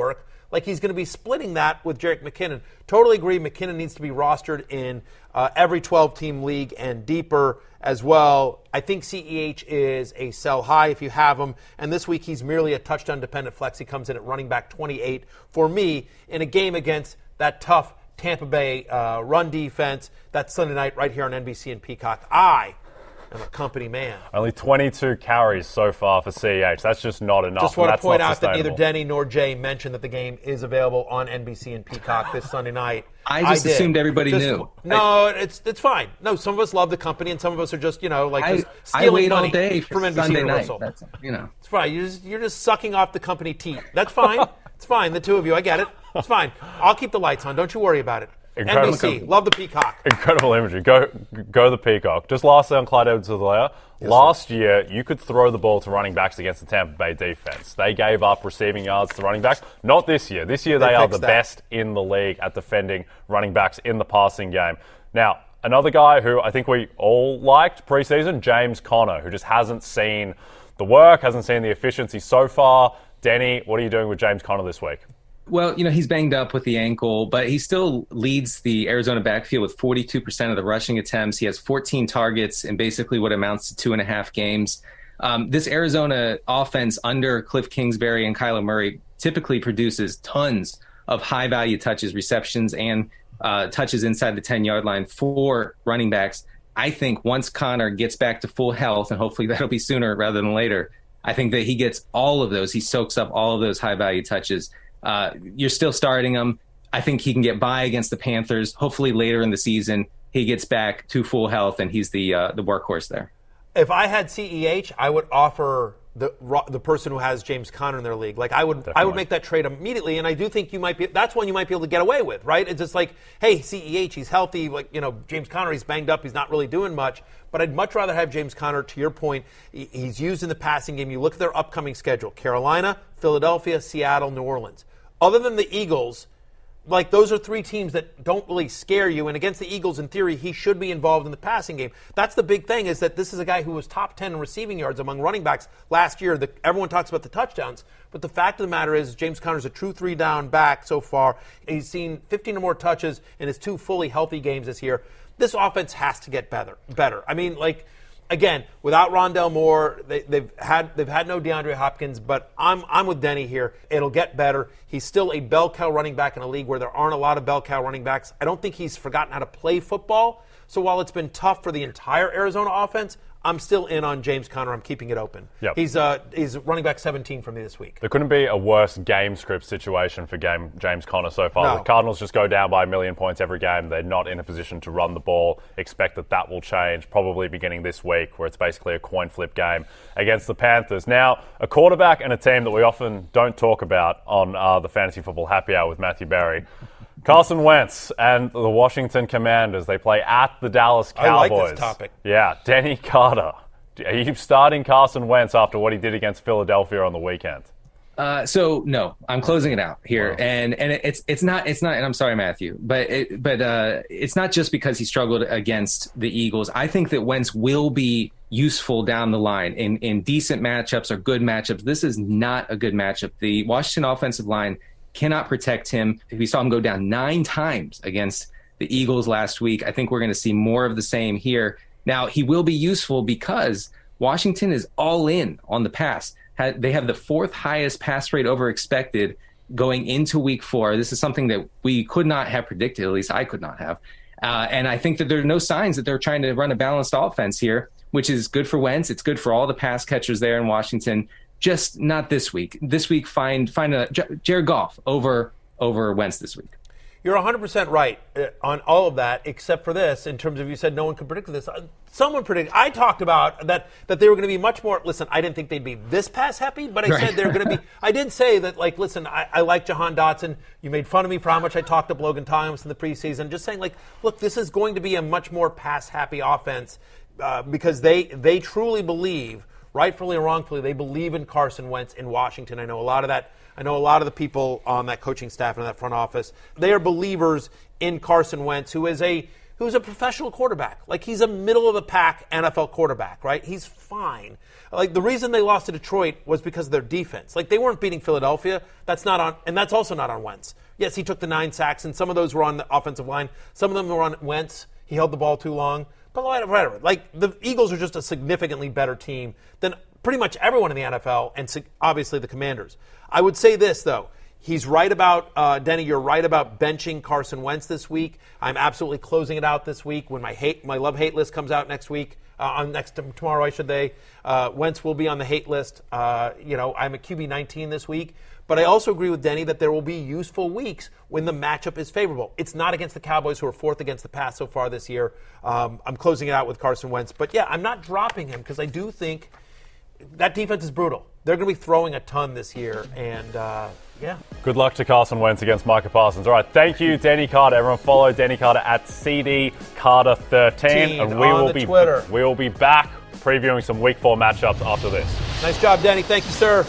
like he's going to be splitting that with Jerick McKinnon. Totally agree. McKinnon needs to be rostered in uh, every twelve-team league and deeper as well. I think C E H is a sell high if you have him. And this week he's merely a touchdown-dependent flex. He comes in at running back twenty-eight for me in a game against that tough Tampa Bay uh, run defense. That's Sunday night right here on N B C and Peacock. I am a company man. Only twenty-two carries so far for C E H. That's just not enough. Just want to point out that neither Denny nor Jay mentioned that the game is available on N B C and Peacock this Sunday night. I just I assumed everybody just, knew. No, it's it's fine. No, some of us love the company, and some of us are just, you know, like I, just stealing I wait money all day for from N B C Sunday Universal. Night. That's, you know, it's fine. You're just, you're just sucking off the company teat. That's fine. It's fine. The two of you, I get it. It's fine. I'll keep the lights on. Don't you worry about it. Incredible. N B C, love the Peacock. Incredible imagery. Go go the Peacock. Just lastly on Clyde Edwards-Helaire. Yes, Last sir. year, you could throw the ball to running backs against the Tampa Bay defense. They gave up receiving yards to running backs. Not this year. This year, they, they are the that. best in the league at defending running backs in the passing game. Now, another guy who I think we all liked preseason, James Conner, who just hasn't seen the work, hasn't seen the efficiency so far. Denny, what are you doing with James Conner this week? Well, you know, he's banged up with the ankle, but he still leads the Arizona backfield with forty-two percent of the rushing attempts. He has fourteen targets in basically what amounts to two and a half games. Um, this Arizona offense under Cliff Kingsbury and Kyler Murray typically produces tons of high-value touches, receptions, and uh, touches inside the ten-yard line for running backs. I think once Conner gets back to full health, and hopefully that'll be sooner rather than later, I think that he gets all of those. He soaks up all of those high-value touches. Uh, you're still starting him. I think he can get by against the Panthers. Hopefully later in the season, he gets back to full health and he's the uh, the workhorse there. If I had C E H, I would offer the the person who has James Conner in their league. Like I would, Definitely. I would make that trade immediately. And I do think you might be. That's one you might be able to get away with, right? It's just like, hey, C E H, he's healthy. Like you know, James Conner, he's banged up. He's not really doing much. But I'd much rather have James Conner. To your point, he's used in the passing game. You look at their upcoming schedule: Carolina, Philadelphia, Seattle, New Orleans. Other than the Eagles, like those are three teams that don't really scare you. And against the Eagles, in theory, he should be involved in the passing game. That's the big thing, is that this is a guy who was top ten in receiving yards among running backs last year. The, everyone talks about the touchdowns, but the fact of the matter is James Conner's a true three-down back so far. He's seen fifteen or more touches in his two fully healthy games this year. This offense has to get better. Better. I mean, like. Again, without Rondale Moore, they, they've had they've had no DeAndre Hopkins, but I'm I'm with Denny here. It'll get better. He's still a bell cow running back in a league where there aren't a lot of bell cow running backs. I don't think he's forgotten how to play football. So while it's been tough for the entire Arizona offense, I'm still in on James Conner. I'm keeping it open. Yep. He's uh, he's running back seventeen for me this week. There couldn't be a worse game script situation for game James Conner so far. No. The Cardinals just go down by a million points every game. They're not in a position to run the ball. Expect that that will change probably beginning this week, where it's basically a coin flip game against the Panthers. Now, a quarterback and a team that we often don't talk about on uh, the Fantasy Football Happy Hour with Matthew Berry. Carson Wentz and the Washington Commanders. They play at the Dallas Cowboys. I like this topic. Yeah, Denny Carter. Are you starting Carson Wentz after what he did against Philadelphia on the weekend? Uh, so no, I'm closing it out here, wow. and and it's it's not it's not. And I'm sorry, Matthew, but it, but uh, it's not just because he struggled against the Eagles. I think that Wentz will be useful down the line in in decent matchups or good matchups. This is not a good matchup. The Washington offensive line cannot protect him. We saw him go down nine times against the Eagles last week. I think we're going to see more of the same here. Now, he will be useful because Washington is all in on the pass. They have the fourth highest pass rate over expected going into week four. This is something that we could not have predicted, at least I could not have. Uh, and I think that there are no signs that they're trying to run a balanced offense here, which is good for Wentz. It's good for all the pass catchers there in Washington. Just not this week. This week, find find a Jared Goff over over Wentz this week. You're one hundred percent right on all of that, except for this, in terms of you said no one could predict this. Someone predicted. I talked about that that they were going to be much more. Listen, I didn't think they'd be this pass happy, but I right. said they're going to be. I did say that, like, listen, I, I like Jahan Dotson. You made fun of me for how much I talked up Logan Thomas in the preseason. Just saying, like, look, this is going to be a much more pass happy offense uh, because they they truly believe, rightfully or wrongfully, they believe in Carson Wentz in Washington. I know a lot of that. I know a lot of the people on that coaching staff and that front office, they are believers in Carson Wentz, who is a who's a professional quarterback. Like, he's a middle-of-the-pack N F L quarterback, right? He's fine. Like, the reason they lost to Detroit was because of their defense. Like, they weren't beating Philadelphia. That's not on, and that's also not on Wentz. Yes, he took the nine sacks, and some of those were on the offensive line. Some of them were on Wentz. He held the ball too long. But whatever. Like, the Eagles are just a significantly better team than pretty much everyone in the N F L, and obviously the Commanders. I would say this, though. He's right about, uh, Denny, you're right about benching Carson Wentz this week. I'm absolutely closing it out this week. When my hate, my love-hate list comes out next week, uh, on next tomorrow, I should say, uh, Wentz will be on the hate list. Uh, you know, I'm at Q B nineteen this week. But I also agree with Denny that there will be useful weeks when the matchup is favorable. It's not against the Cowboys, who are fourth against the pass so far this year. Um, I'm closing it out with Carson Wentz. But, yeah, I'm not dropping him because I do think that defense is brutal. They're going to be throwing a ton this year, and, uh, yeah. Good luck to Carson Wentz against Micah Parsons. All right, thank you, Denny Carter. Everyone follow Denny Carter at C D Carter thirteen. And we will be Twitter. We will be back previewing some Week Four matchups after this. Nice job, Denny. Thank you, sir.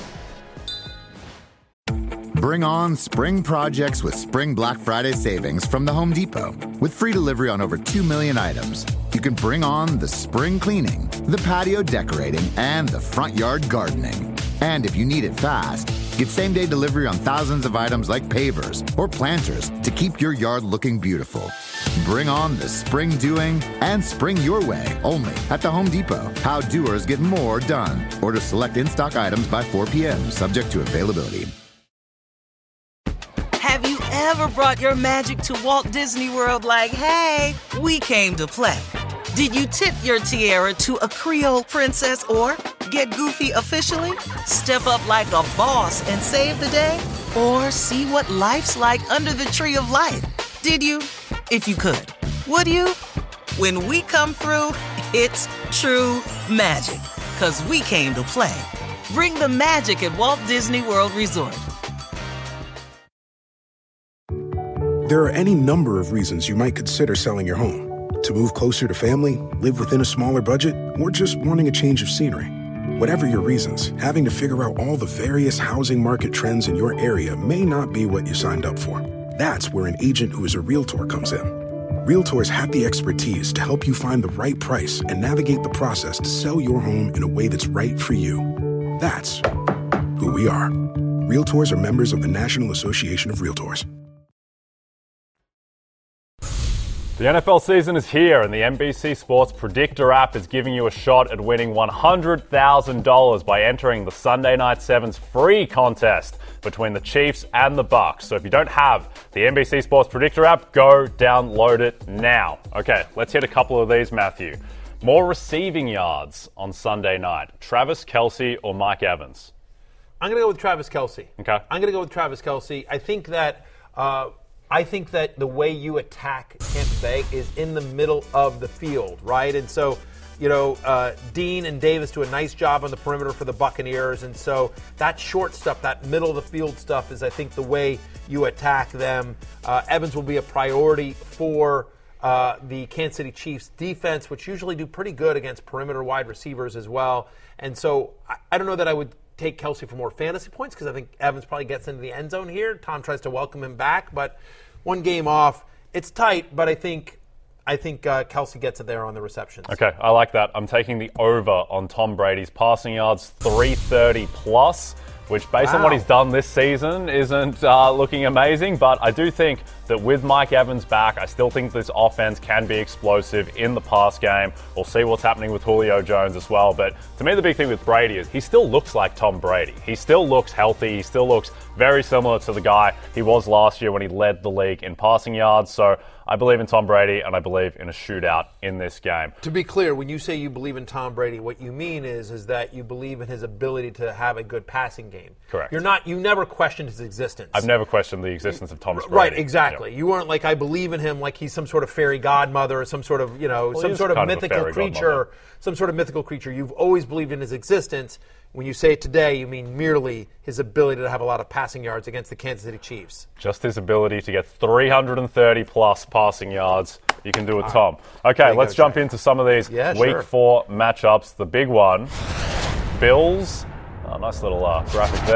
Bring on spring projects with Spring Black Friday savings from the Home Depot. With free delivery on over two million items, you can bring on the spring cleaning, the patio decorating, and the front yard gardening. And if you need it fast, get same-day delivery on thousands of items like pavers or planters to keep your yard looking beautiful. Bring on the spring doing and spring your way only at the Home Depot. How doers get more done. Order select in-stock items by four p.m. subject to availability. Have you ever brought your magic to Walt Disney World like, hey, we came to play? Did you tip your tiara to a Creole princess or get goofy officially? Step up like a boss and save the day? Or see what life's like under the tree of life? Did you? If you could. Would you? When we come through, it's true magic. 'Cause we came to play. Bring the magic at Walt Disney World Resort. There are any number of reasons you might consider selling your home. To move closer to family, live within a smaller budget, or just wanting a change of scenery. Whatever your reasons, having to figure out all the various housing market trends in your area may not be what you signed up for. That's where an agent who is a Realtor comes in. Realtors have the expertise to help you find the right price and navigate the process to sell your home in a way that's right for you. That's who we are. Realtors are members of the National Association of Realtors. The N F L season is here, and the N B C Sports Predictor app is giving you a shot at winning one hundred thousand dollars by entering the Sunday Night Sevens free contest between the Chiefs and the Bucs. So if you don't have the N B C Sports Predictor app, go download it now. Okay, let's hit a couple of these, Matthew. More receiving yards on Sunday night, Travis Kelce or Mike Evans? I'm going to go with Travis Kelce. Okay. I'm going to go with Travis Kelce. I think that... Uh, I think that the way you attack Tampa Bay is in the middle of the field, right? And so, you know, uh, Dean and Davis do a nice job on the perimeter for the Buccaneers. And so that short stuff, that middle of the field stuff is, I think, the way you attack them. Uh, Evans will be a priority for uh, the Kansas City Chiefs defense, which usually do pretty good against perimeter wide receivers as well. And so I, I don't know that I would take Kelce for more fantasy points because I think Evans probably gets into the end zone here. Tom tries to welcome him back, but one game off. It's tight, but I think I think uh, Kelce gets it there on the receptions. Okay, I like that. I'm taking the over on Tom Brady's passing yards, three thirty plus, which based wow. on what he's done this season isn't uh, looking amazing, but I do think that with Mike Evans back, I still think this offense can be explosive in the pass game. We'll see what's happening with Julio Jones as well. But to me, the big thing with Brady is he still looks like Tom Brady. He still looks healthy. He still looks very similar to the guy he was last year when he led the league in passing yards. So I believe in Tom Brady, and I believe in a shootout in this game. To be clear, when you say you believe in Tom Brady, what you mean is is that you believe in his ability to have a good passing game. Correct. You're not. You never questioned his existence. I've never questioned the existence of Thomas Brady. Right, exactly. Yep. You weren't like, I believe in him like he's some sort of fairy godmother or some sort of, you know, well, some sort of mythical of creature. Godmother. Some sort of mythical creature. You've always believed in his existence. When you say it today, you mean merely his ability to have a lot of passing yards against the Kansas City Chiefs. Just his ability to get three hundred thirty plus passing yards. You can do it, Tom. Okay, let's jump Jack. into some of these yeah, week sure. four matchups. The big one, Bills. Oh, nice little uh, graphic there.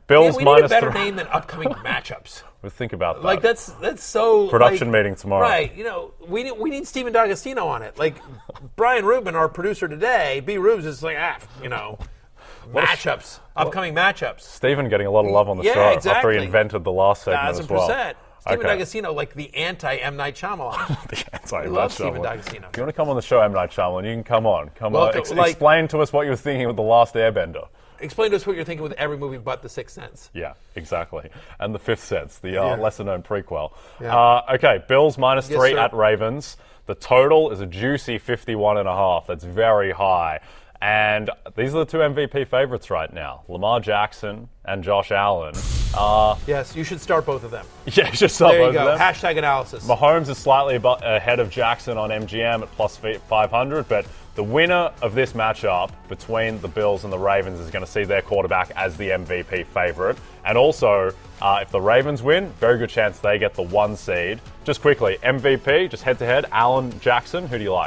Bills yeah, we minus need a better three. name than upcoming matchups. We'll think about that. Like that's that's so production like, meeting tomorrow. Right? You know, we need we need Steven D'Agostino on it. Like Brian Rubin, our producer today, B. Rubes is like ah, you know, matchups, upcoming matchups. Stephen getting a lot of love on the yeah, show exactly. after he invented the last segment Thousand as well. percent. Steven Okay. D'Agostino, like the anti M Night Shyamalan. the anti I love Steven D'Agostino. If you want to come on the show, M Night Shyamalan, you can come on. Come Welcome, on. Ex- like- explain to us what you were thinking with The Last Airbender. Explain to us what you're thinking with every movie but The Sixth Sense. Yeah, exactly. And The Fifth Sense, the uh, Yeah. lesser-known prequel. Yeah. Uh, okay, Bills minus Yes, three sir. at Ravens. The total is a juicy fifty-one and a half. That's very high. And these are the two M V P favorites right now, Lamar Jackson and Josh Allen. Uh, Yes, you should start both of them. yeah, just start There you both go. of them. Hashtag analysis. Mahomes is slightly abo- ahead of Jackson on M G M at plus five hundred, but the winner of this matchup between the Bills and the Ravens is going to see their quarterback as the M V P favorite. And also, uh, if the Ravens win, very good chance they get the one seed. Just quickly, M V P, just head-to-head, Allen, Jackson, who do you like?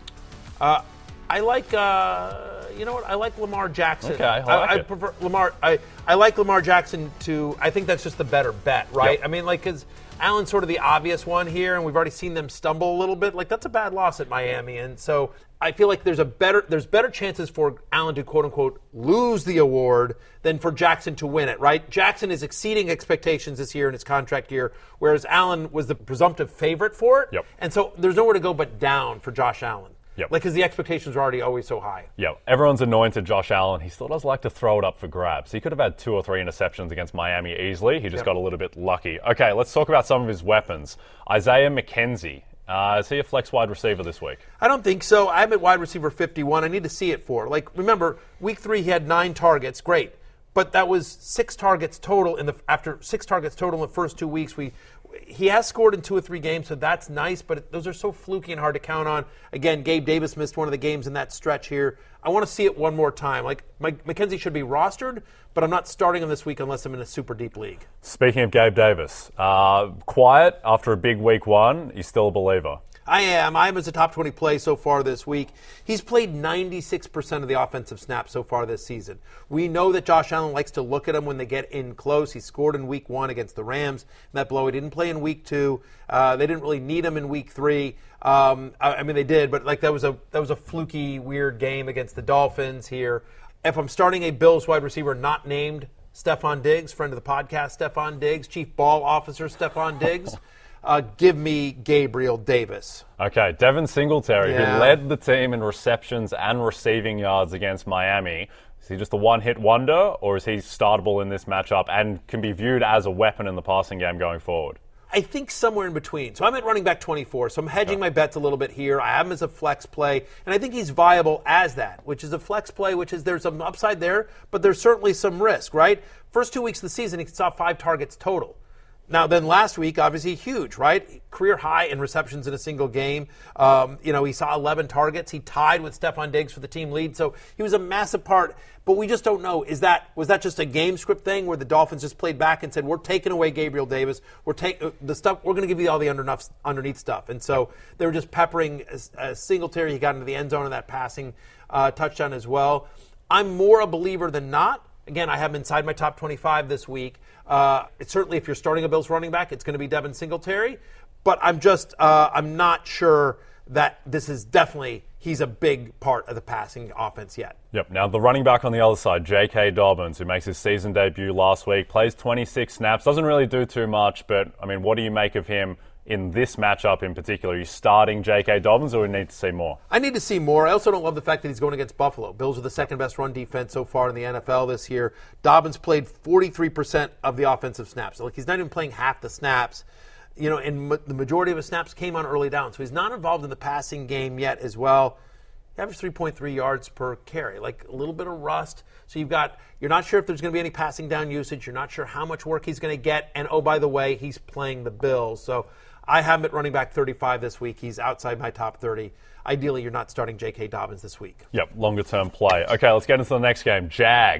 Uh, I like, uh, you know what? I like Lamar Jackson. Okay, I like I, it. prefer Lamar. I, I like Lamar Jackson to. I think that's just the better bet, right? Yep. I mean, like, because Allen's sort of the obvious one here, and we've already seen them stumble a little bit. Like, that's a bad loss at Miami, and so I feel like there's a better, there's better chances for Allen to quote unquote lose the award than for Jackson to win it, right? Jackson is exceeding expectations this year in his contract year, whereas Allen was the presumptive favorite for it, Yep. and so there's nowhere to go but down for Josh Allen. Yep. Like, because the expectations are already always so high. Yeah, everyone's anointed Josh Allen. He still does like to throw it up for grabs. He could have had two or three interceptions against Miami easily. He just Yep. got a little bit lucky. Okay, let's talk about some of his weapons. Isaiah McKenzie. Uh, is he a flex wide receiver this week? I don't think so. I'm at wide receiver fifty-one. I need to see it for. Like, remember, week three he had nine targets. Great. But that was six targets total in the after six targets total in the first two weeks. We he has scored in two or three games, so that's nice, but it, those are so fluky and hard to count on. Again, Gabe Davis missed one of the games in that stretch here. I want to see it one more time. Like, Mike McKenzie should be rostered, but I'm not starting him this week unless I'm in a super deep league. Speaking of Gabe Davis, uh, quiet after a big week one. He's still a believer. I am. I am as a top twenty play so far this week. He's played ninety-six percent of the offensive snaps so far this season. We know that Josh Allen likes to look at him when they get in close. He scored in week one against the Rams in that blow. He didn't play in week two. Uh, they didn't really need him in week three. Um, I, I mean, they did, but like that was a that was a fluky, weird game against the Dolphins here. If I'm starting a Bills wide receiver not named Stephon Diggs, friend of the podcast, Stephon Diggs, Chief Ball Officer Stephon Diggs, Uh, give me Gabriel Davis. Okay, Devin Singletary, Yeah. who led the team in receptions and receiving yards against Miami. Is he just a one-hit wonder, or is he startable in this matchup and can be viewed as a weapon in the passing game going forward? I think somewhere in between. So I'm at running back twenty-four, so I'm hedging Yeah. my bets a little bit here. I have him as a flex play, and I think he's viable as that, which is a flex play, which is there's some upside there, but there's certainly some risk, right? First two weeks of the season, he saw five targets total. Now, then last week, obviously huge, right? Career high in receptions in a single game. Um, you know, he saw eleven targets. He tied with Stephon Diggs for the team lead. So he was a massive part. But we just don't know. Is that was that just a game script thing where the Dolphins just played back and said, "We're taking away Gabriel Davis. We're taking the stuff. We're going to give you all the underneath underneath stuff." And so they were just peppering a, a Singletary. He got into the end zone in that passing uh, touchdown as well. I'm more a believer than not. Again, I have him inside my top twenty-five this week. Uh, it's certainly, if you're starting a Bills running back, it's going to be Devin Singletary. But I'm just, uh, I'm not sure that this is definitely, he's a big part of the passing offense yet. Yep. Now, the running back on the other side, J K. Dobbins, who makes his season debut last week, plays twenty-six snaps, doesn't really do too much, but, I mean, what do you make of him in this matchup in particular? Are you starting J K. Dobbins, or we need to see more? I need to see more. I also don't love the fact that he's going against Buffalo. Bills are the second best run defense so far in the N F L this year. Dobbins played forty-three percent of the offensive snaps. So, like, he's not even playing half the snaps. You know, and ma- the majority of his snaps came on early down. So he's not involved in the passing game yet as well. He averaged three point three yards per carry, like a little bit of rust. So you've got, you're not sure if there's going to be any passing down usage. You're not sure how much work he's going to get. And oh, by the way, he's playing the Bills. So I have him at running back thirty-five this week. He's outside my top thirty. Ideally, you're not starting J K. Dobbins this week. Yep, longer term play. Okay, let's get into the next game. Jags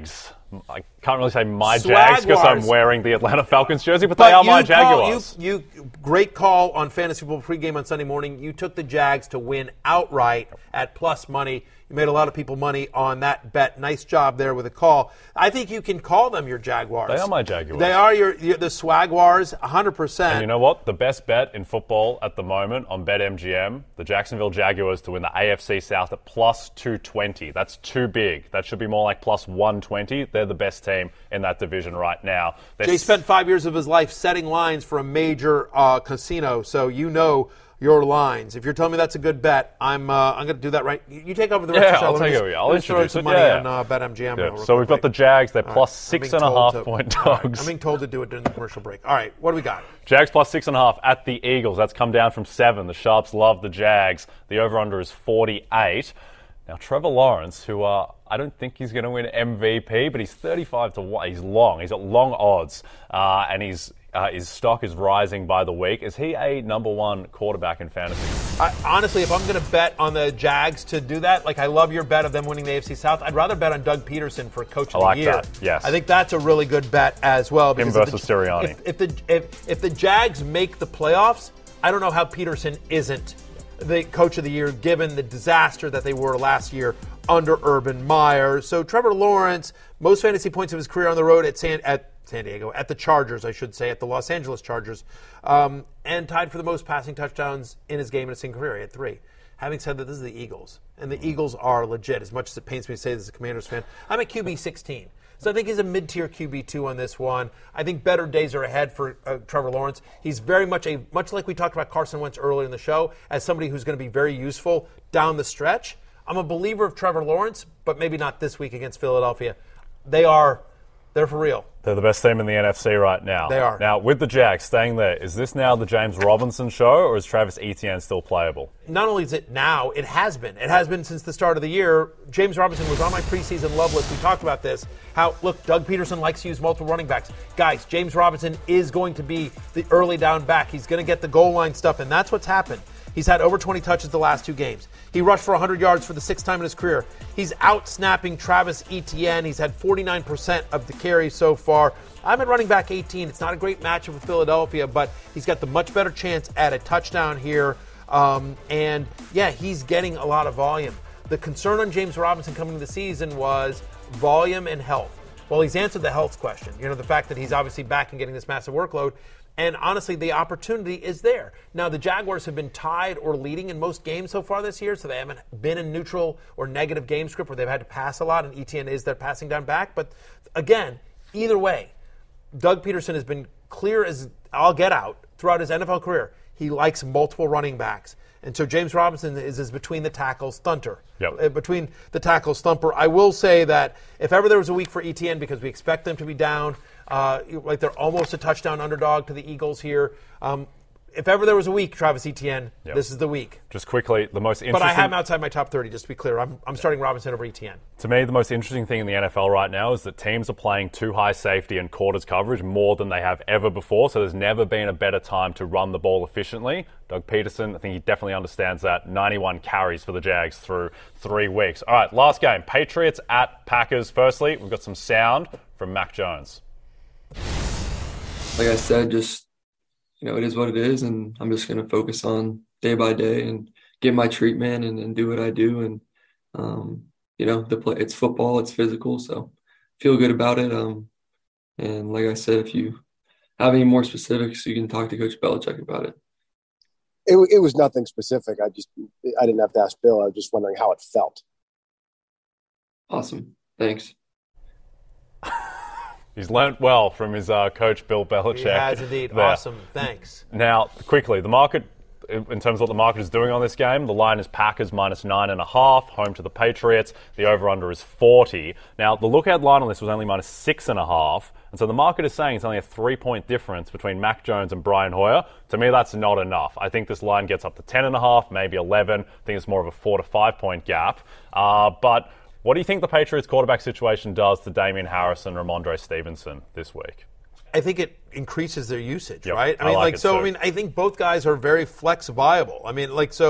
I can't really say my Swag Jags because I'm Wars. wearing the Atlanta Falcons jersey, but, But they are you my call- Jaguars. you, you great call on Fantasy Football pregame on Sunday morning. You took the Jags to win outright at plus money. You made a lot of people money on that bet. Nice job there with a call. I think you can call them your Jaguars. They are my Jaguars. They are your, your the Swagwars, one hundred percent. And you know what? The best bet in football at the moment on BetMGM, the Jacksonville Jaguars to win the A F C South at plus two twenty. That's too big. That should be more like plus one twenty. They're the best team in that division right now. They're Jay spent five years of his life setting lines for a major uh, casino, so you know your lines. If you're telling me that's a good bet, I'm uh, I'm going to do that right. You, you take over the rest Yeah, of the show. I'll Let me take just- over. I'll let me throw introduce some it. money Yeah. on uh, BetMGM. Yeah, real so we've got quick. the Jags. They're All plus right. six I'm being and a told half to- point all right. dogs. I'm being told to do it during the commercial break. All right, what do we got? Jags plus six and a half at the Eagles. That's come down from seven. The Sharps love the Jags. The over-under is forty-eight. Now, Trevor Lawrence, who uh, I don't think he's going to win M V P, but he's thirty-five to one. He's long. He's at long odds. Uh, and he's, uh, his stock is rising by the week. Is he a number one quarterback in fantasy? I, honestly, if I'm going to bet on the Jags to do that, like I love your bet of them winning the A F C South, I'd rather bet on Doug Peterson for Coach of I like the Year. that, yes. I think that's a really good bet as well. Him because if versus the, Sirianni. If, if, the, if, if the Jags make the playoffs, I don't know how Peterson isn't the Coach of the Year, given the disaster that they were last year under Urban Meyer. So Trevor Lawrence, most fantasy points of his career on the road at San at San Diego, at the Chargers, I should say, at the Los Angeles Chargers, um, and tied for the most passing touchdowns in his game in a single career. He had three. Having said that, this is the Eagles, and the Eagles are legit. As much as it pains me to say this as a Commanders fan, I'm at Q B sixteen. So I think he's a mid-tier Q B two on this one. I think better days are ahead for uh, Trevor Lawrence. He's very much a, much like we talked about Carson Wentz earlier in the show, as somebody who's going to be very useful down the stretch. I'm a believer of Trevor Lawrence, but maybe not this week against Philadelphia. They are, they're for real. They're the best team in the N F C right now. They are. Now, with the Jags staying there, is this now the James Robinson show, or is Travis Etienne still playable? Not only is it now, it has been. It has been since the start of the year. James Robinson was on my preseason love list. We talked about this. How, look, Doug Peterson likes to use multiple running backs. Guys, James Robinson is going to be the early down back. He's going to get the goal line stuff, and that's what's happened. He's had over twenty touches the last two games. He rushed for one hundred yards for the sixth time in his career. He's out-snapping Travis Etienne. He's had forty-nine percent of the carries so far. I'm at running back eighteen. It's not a great matchup with Philadelphia, but he's got the much better chance at a touchdown here. Um, and, yeah, he's getting a lot of volume. The concern on James Robinson coming into the season was volume and health. Well, he's answered the health question. You know, the fact that he's obviously back and getting this massive workload. And honestly, the opportunity is there. Now, the Jaguars have been tied or leading in most games so far this year, so they haven't been in neutral or negative game script where they've had to pass a lot, and Etienne is their passing down back. But again, either way, Doug Peterson has been clear as I'll get out throughout his N F L career. He likes multiple running backs. And so James Robinson is, is between the tackles thunter. Yep. Uh, between the tackles thumper. I will say that if ever there was a week for Etienne, because we expect them to be down, uh, like they're almost a touchdown underdog to the Eagles here. Um, if ever there was a week, Travis Etienne, Yep. this is the week. Just quickly, the most interesting... But I have him outside my top thirty, just to be clear. I'm, I'm starting Robinson over Etienne. To me, the most interesting thing in the N F L right now is that teams are playing too high safety and quarters coverage more than they have ever before, so there's never been a better time to run the ball efficiently. Doug Peterson, I think he definitely understands that. ninety-one carries for the Jags through three weeks. All right, last game. Patriots at Packers. Firstly, we've got some sound from Mac Jones. Like I said, just, you know, it is what it is, and I'm just going to focus on day by day and get my treatment and, and do what I do. And, um, you know, the play, it's football, it's physical, so feel good about it. Um, and like I said, if you have any more specifics, you can talk to Coach Belichick about it. It, it was nothing specific. I just, I didn't have to ask Bill. I was just wondering how it felt. Awesome. Thanks. He's learnt well from his uh, coach, Bill Belichick. He has indeed. there. Awesome. Thanks. Now, quickly, the market, in terms of what the market is doing on this game, the line is Packers minus nine and a half, home to the Patriots. The over-under is forty. Now, the lookout line on this was only minus six and a half, and so the market is saying it's only a three-point difference between Mac Jones and Brian Hoyer. To me, that's not enough. I think this line gets up to ten and a half, maybe eleven. I think it's more of a four to five-point gap. Uh, but what do you think the Patriots quarterback situation does to Damian Harris and Ramondre Stevenson this week? I think it increases their usage, Yep, right? I I mean, like like, it so, too. I mean, I think both guys are very flex viable. I mean, like, so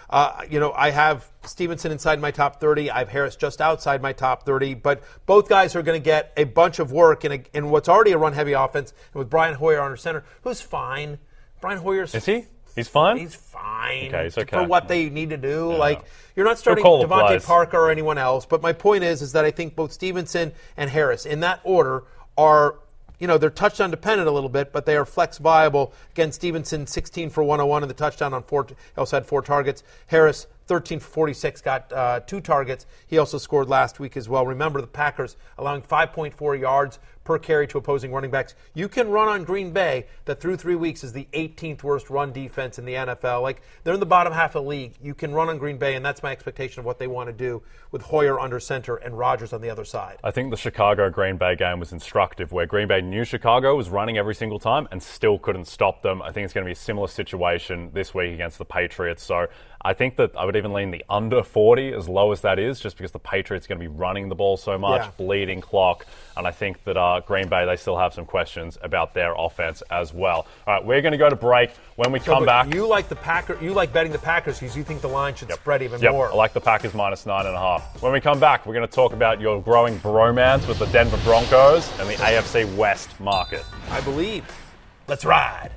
Uh, you know, I have Stevenson inside my top thirty. I have Harris just outside my top thirty. But both guys are going to get a bunch of work in, a, in what's already a run-heavy offense. And with Brian Hoyer under center, who's fine. Brian Hoyer's Is he? He's fine? He's fine. Okay, he's okay. For what they need to do. Yeah. Like, you're not starting Devontae Parker or anyone else. But my point is, is that I think both Stevenson and Harris, in that order, are, you know, they're touchdown dependent a little bit, but they are flex viable. Again, Stevenson, sixteen for one oh one in the touchdown on four. He also had four targets. Harris, thirteen for forty-six, got uh, two targets. He also scored last week as well. Remember, the Packers allowing five point four yards per carry to opposing running backs. You can run on Green Bay, that through three weeks is the eighteenth worst run defense in the N F L. Like, they're in the bottom half of the league. You can run on Green Bay, and that's my expectation of what they want to do with Hoyer under center and Rodgers on the other side. I think the Chicago-Green Bay game was instructive, where Green Bay knew Chicago was running every single time and still couldn't stop them. I think it's going to be a similar situation this week against the Patriots. So I think that I would even lean the under forty, as low as that is, just because the Patriots are going to be running the ball so much, Yeah. bleeding clock. And I think that uh, Green Bay, they still have some questions about their offense as well. All right, we're going to go to break. When we So, come but back, you like the Packer. You like betting the Packers because you think the line should spread even Yep, more. I like the Packers minus nine and a half. When we come back, we're going to talk about your growing bromance with the Denver Broncos and the A F C West market. I believe. Let's ride.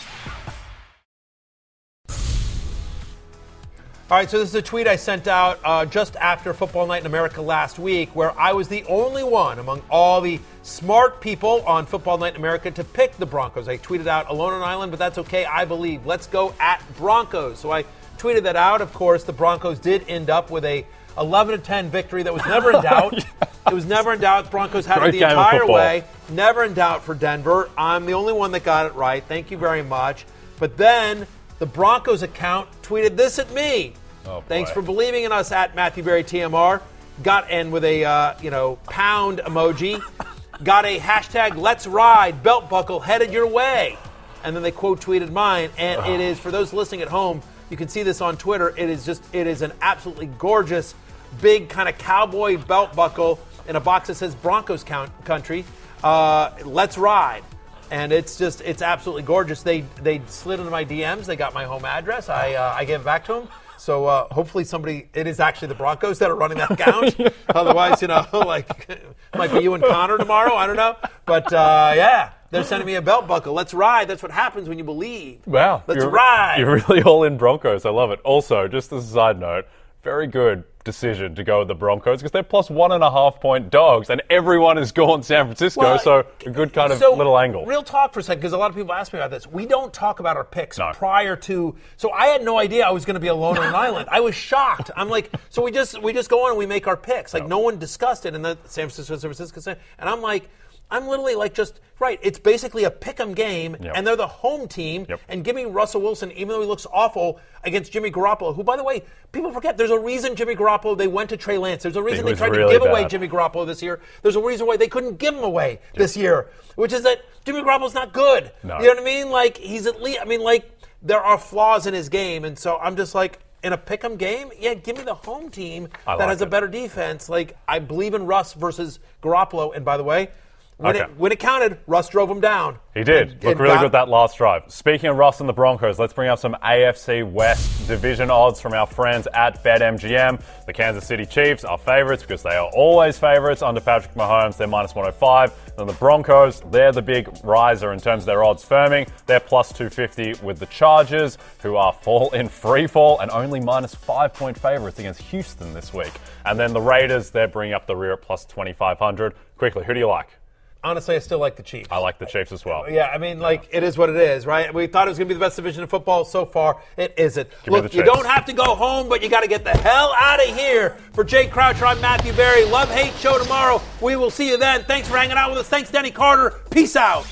All right, so this is a tweet I sent out uh, just after Football Night in America last week, where I was the only one among all the smart people on Football Night in America to pick the Broncos. I tweeted out alone on an island, but that's okay, I believe. Let's go at Broncos. So I tweeted that out. Of course, the Broncos did end up with a eleven to ten victory that was never in doubt. yeah. It was never in doubt. Broncos had Great it the entire way. football. Never in doubt for Denver. I'm the only one that got it right. Thank you very much. But then the Broncos account tweeted this at me. Oh, Thanks boy. for believing in us at Matthew Berry T M R. Got in with a uh, you know pound emoji. Got a hashtag Let's Ride belt buckle headed your way, and then they quote tweeted mine. And it is, for those listening at home, you can see this on Twitter. It is just it is an absolutely gorgeous, big kind of cowboy belt buckle in a box that says Broncos count, country. Uh, Let's Ride. And it's just, it's absolutely gorgeous. They they slid into my D Ms. They got my home address. I uh, I gave it back to them. So uh, hopefully somebody, it is actually the Broncos that are running that account. yeah. Otherwise, you know, like, it might be you and Connor tomorrow. I don't know. But uh, yeah, they're sending me a belt buckle. Let's ride. That's what happens when you believe. Wow. Let's you're, ride. You're really all in Broncos. I love it. Also, just as a side note, very good decision to go with the Broncos because they're plus one and a half point dogs and everyone has gone San Francisco, Well, so a good kind of so, little angle. Real talk for a second, because a lot of people ask me about this. We don't talk about our picks No. prior to. So I had no idea I was going to be alone on an island. I was shocked. I'm like, so we just we just go on and we make our picks. Like no, no one discussed it in the San Francisco, San Francisco, and I'm like. I'm literally like just, right, it's basically a pick'em game, Yep. and they're the home team, Yep. and give me Russell Wilson, even though he looks awful, against Jimmy Garoppolo, who, by the way, people forget, there's a reason Jimmy Garoppolo, they went to Trey Lance. There's a reason they was tried really to give away bad. Jimmy Garoppolo this year. There's a reason why they couldn't give him away this year, which is that Jimmy Garoppolo's not good. No. You know what I mean? Like, he's at least, I mean, like, there are flaws in his game, and so I'm just like, in a pick'em game, yeah, give me the home team I that like has a it. better defense. Like, I believe in Russ versus Garoppolo, and by the way, when, Okay. it, when it counted, Russ drove him down. He did. And- Looked and really got- good that last drive. Speaking of Russ and the Broncos, let's bring up some A F C West division odds from our friends at BetMGM. The Kansas City Chiefs are favorites because they are always favorites under Patrick Mahomes. They're minus one oh five. And the Broncos, they're the big riser in terms of their odds firming. They're plus two fifty with the Chargers, who are fall in free fall and only minus five point favorites against Houston this week. And then the Raiders, they're bringing up the rear at plus twenty-five hundred. Quickly, who do you like? Honestly, I still like the Chiefs. I like the Chiefs as well. Yeah, I mean, like, it is what it is, right? We thought it was going to be the best division in football. So far, it isn't. Give me Look, the you Chiefs. don't have to go home, but you got to get the hell out of here. For Jake Croucher, I'm Matthew Berry. Love Hate Show tomorrow. We will see you then. Thanks for hanging out with us. Thanks, Denny Carter. Peace out.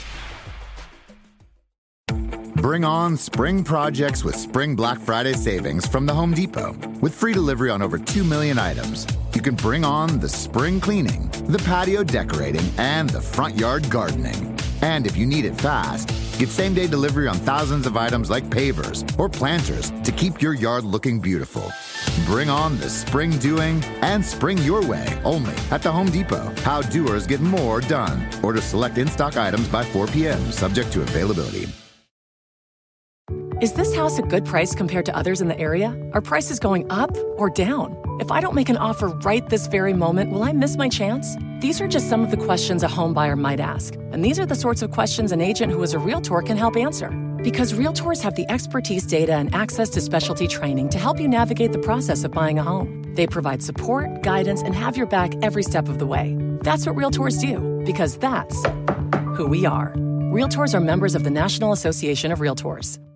Bring on spring projects with Spring Black Friday savings from the Home Depot. With free delivery on over two million items, you can bring on the spring cleaning, the patio decorating, and the front yard gardening. And if you need it fast, get same-day delivery on thousands of items like pavers or planters to keep your yard looking beautiful. Bring on the spring doing and spring your way only at the Home Depot. How doers get more done. Order select in-stock items by four p.m. subject to availability. Is this house a good price compared to others in the area? Are prices going up or down? If I don't make an offer right this very moment, will I miss my chance? These are just some of the questions a home buyer might ask. And these are the sorts of questions an agent who is a Realtor can help answer. Because Realtors have the expertise, data, and access to specialty training to help you navigate the process of buying a home. They provide support, guidance, and have your back every step of the way. That's what Realtors do, because that's who we are. Realtors are members of the National Association of Realtors.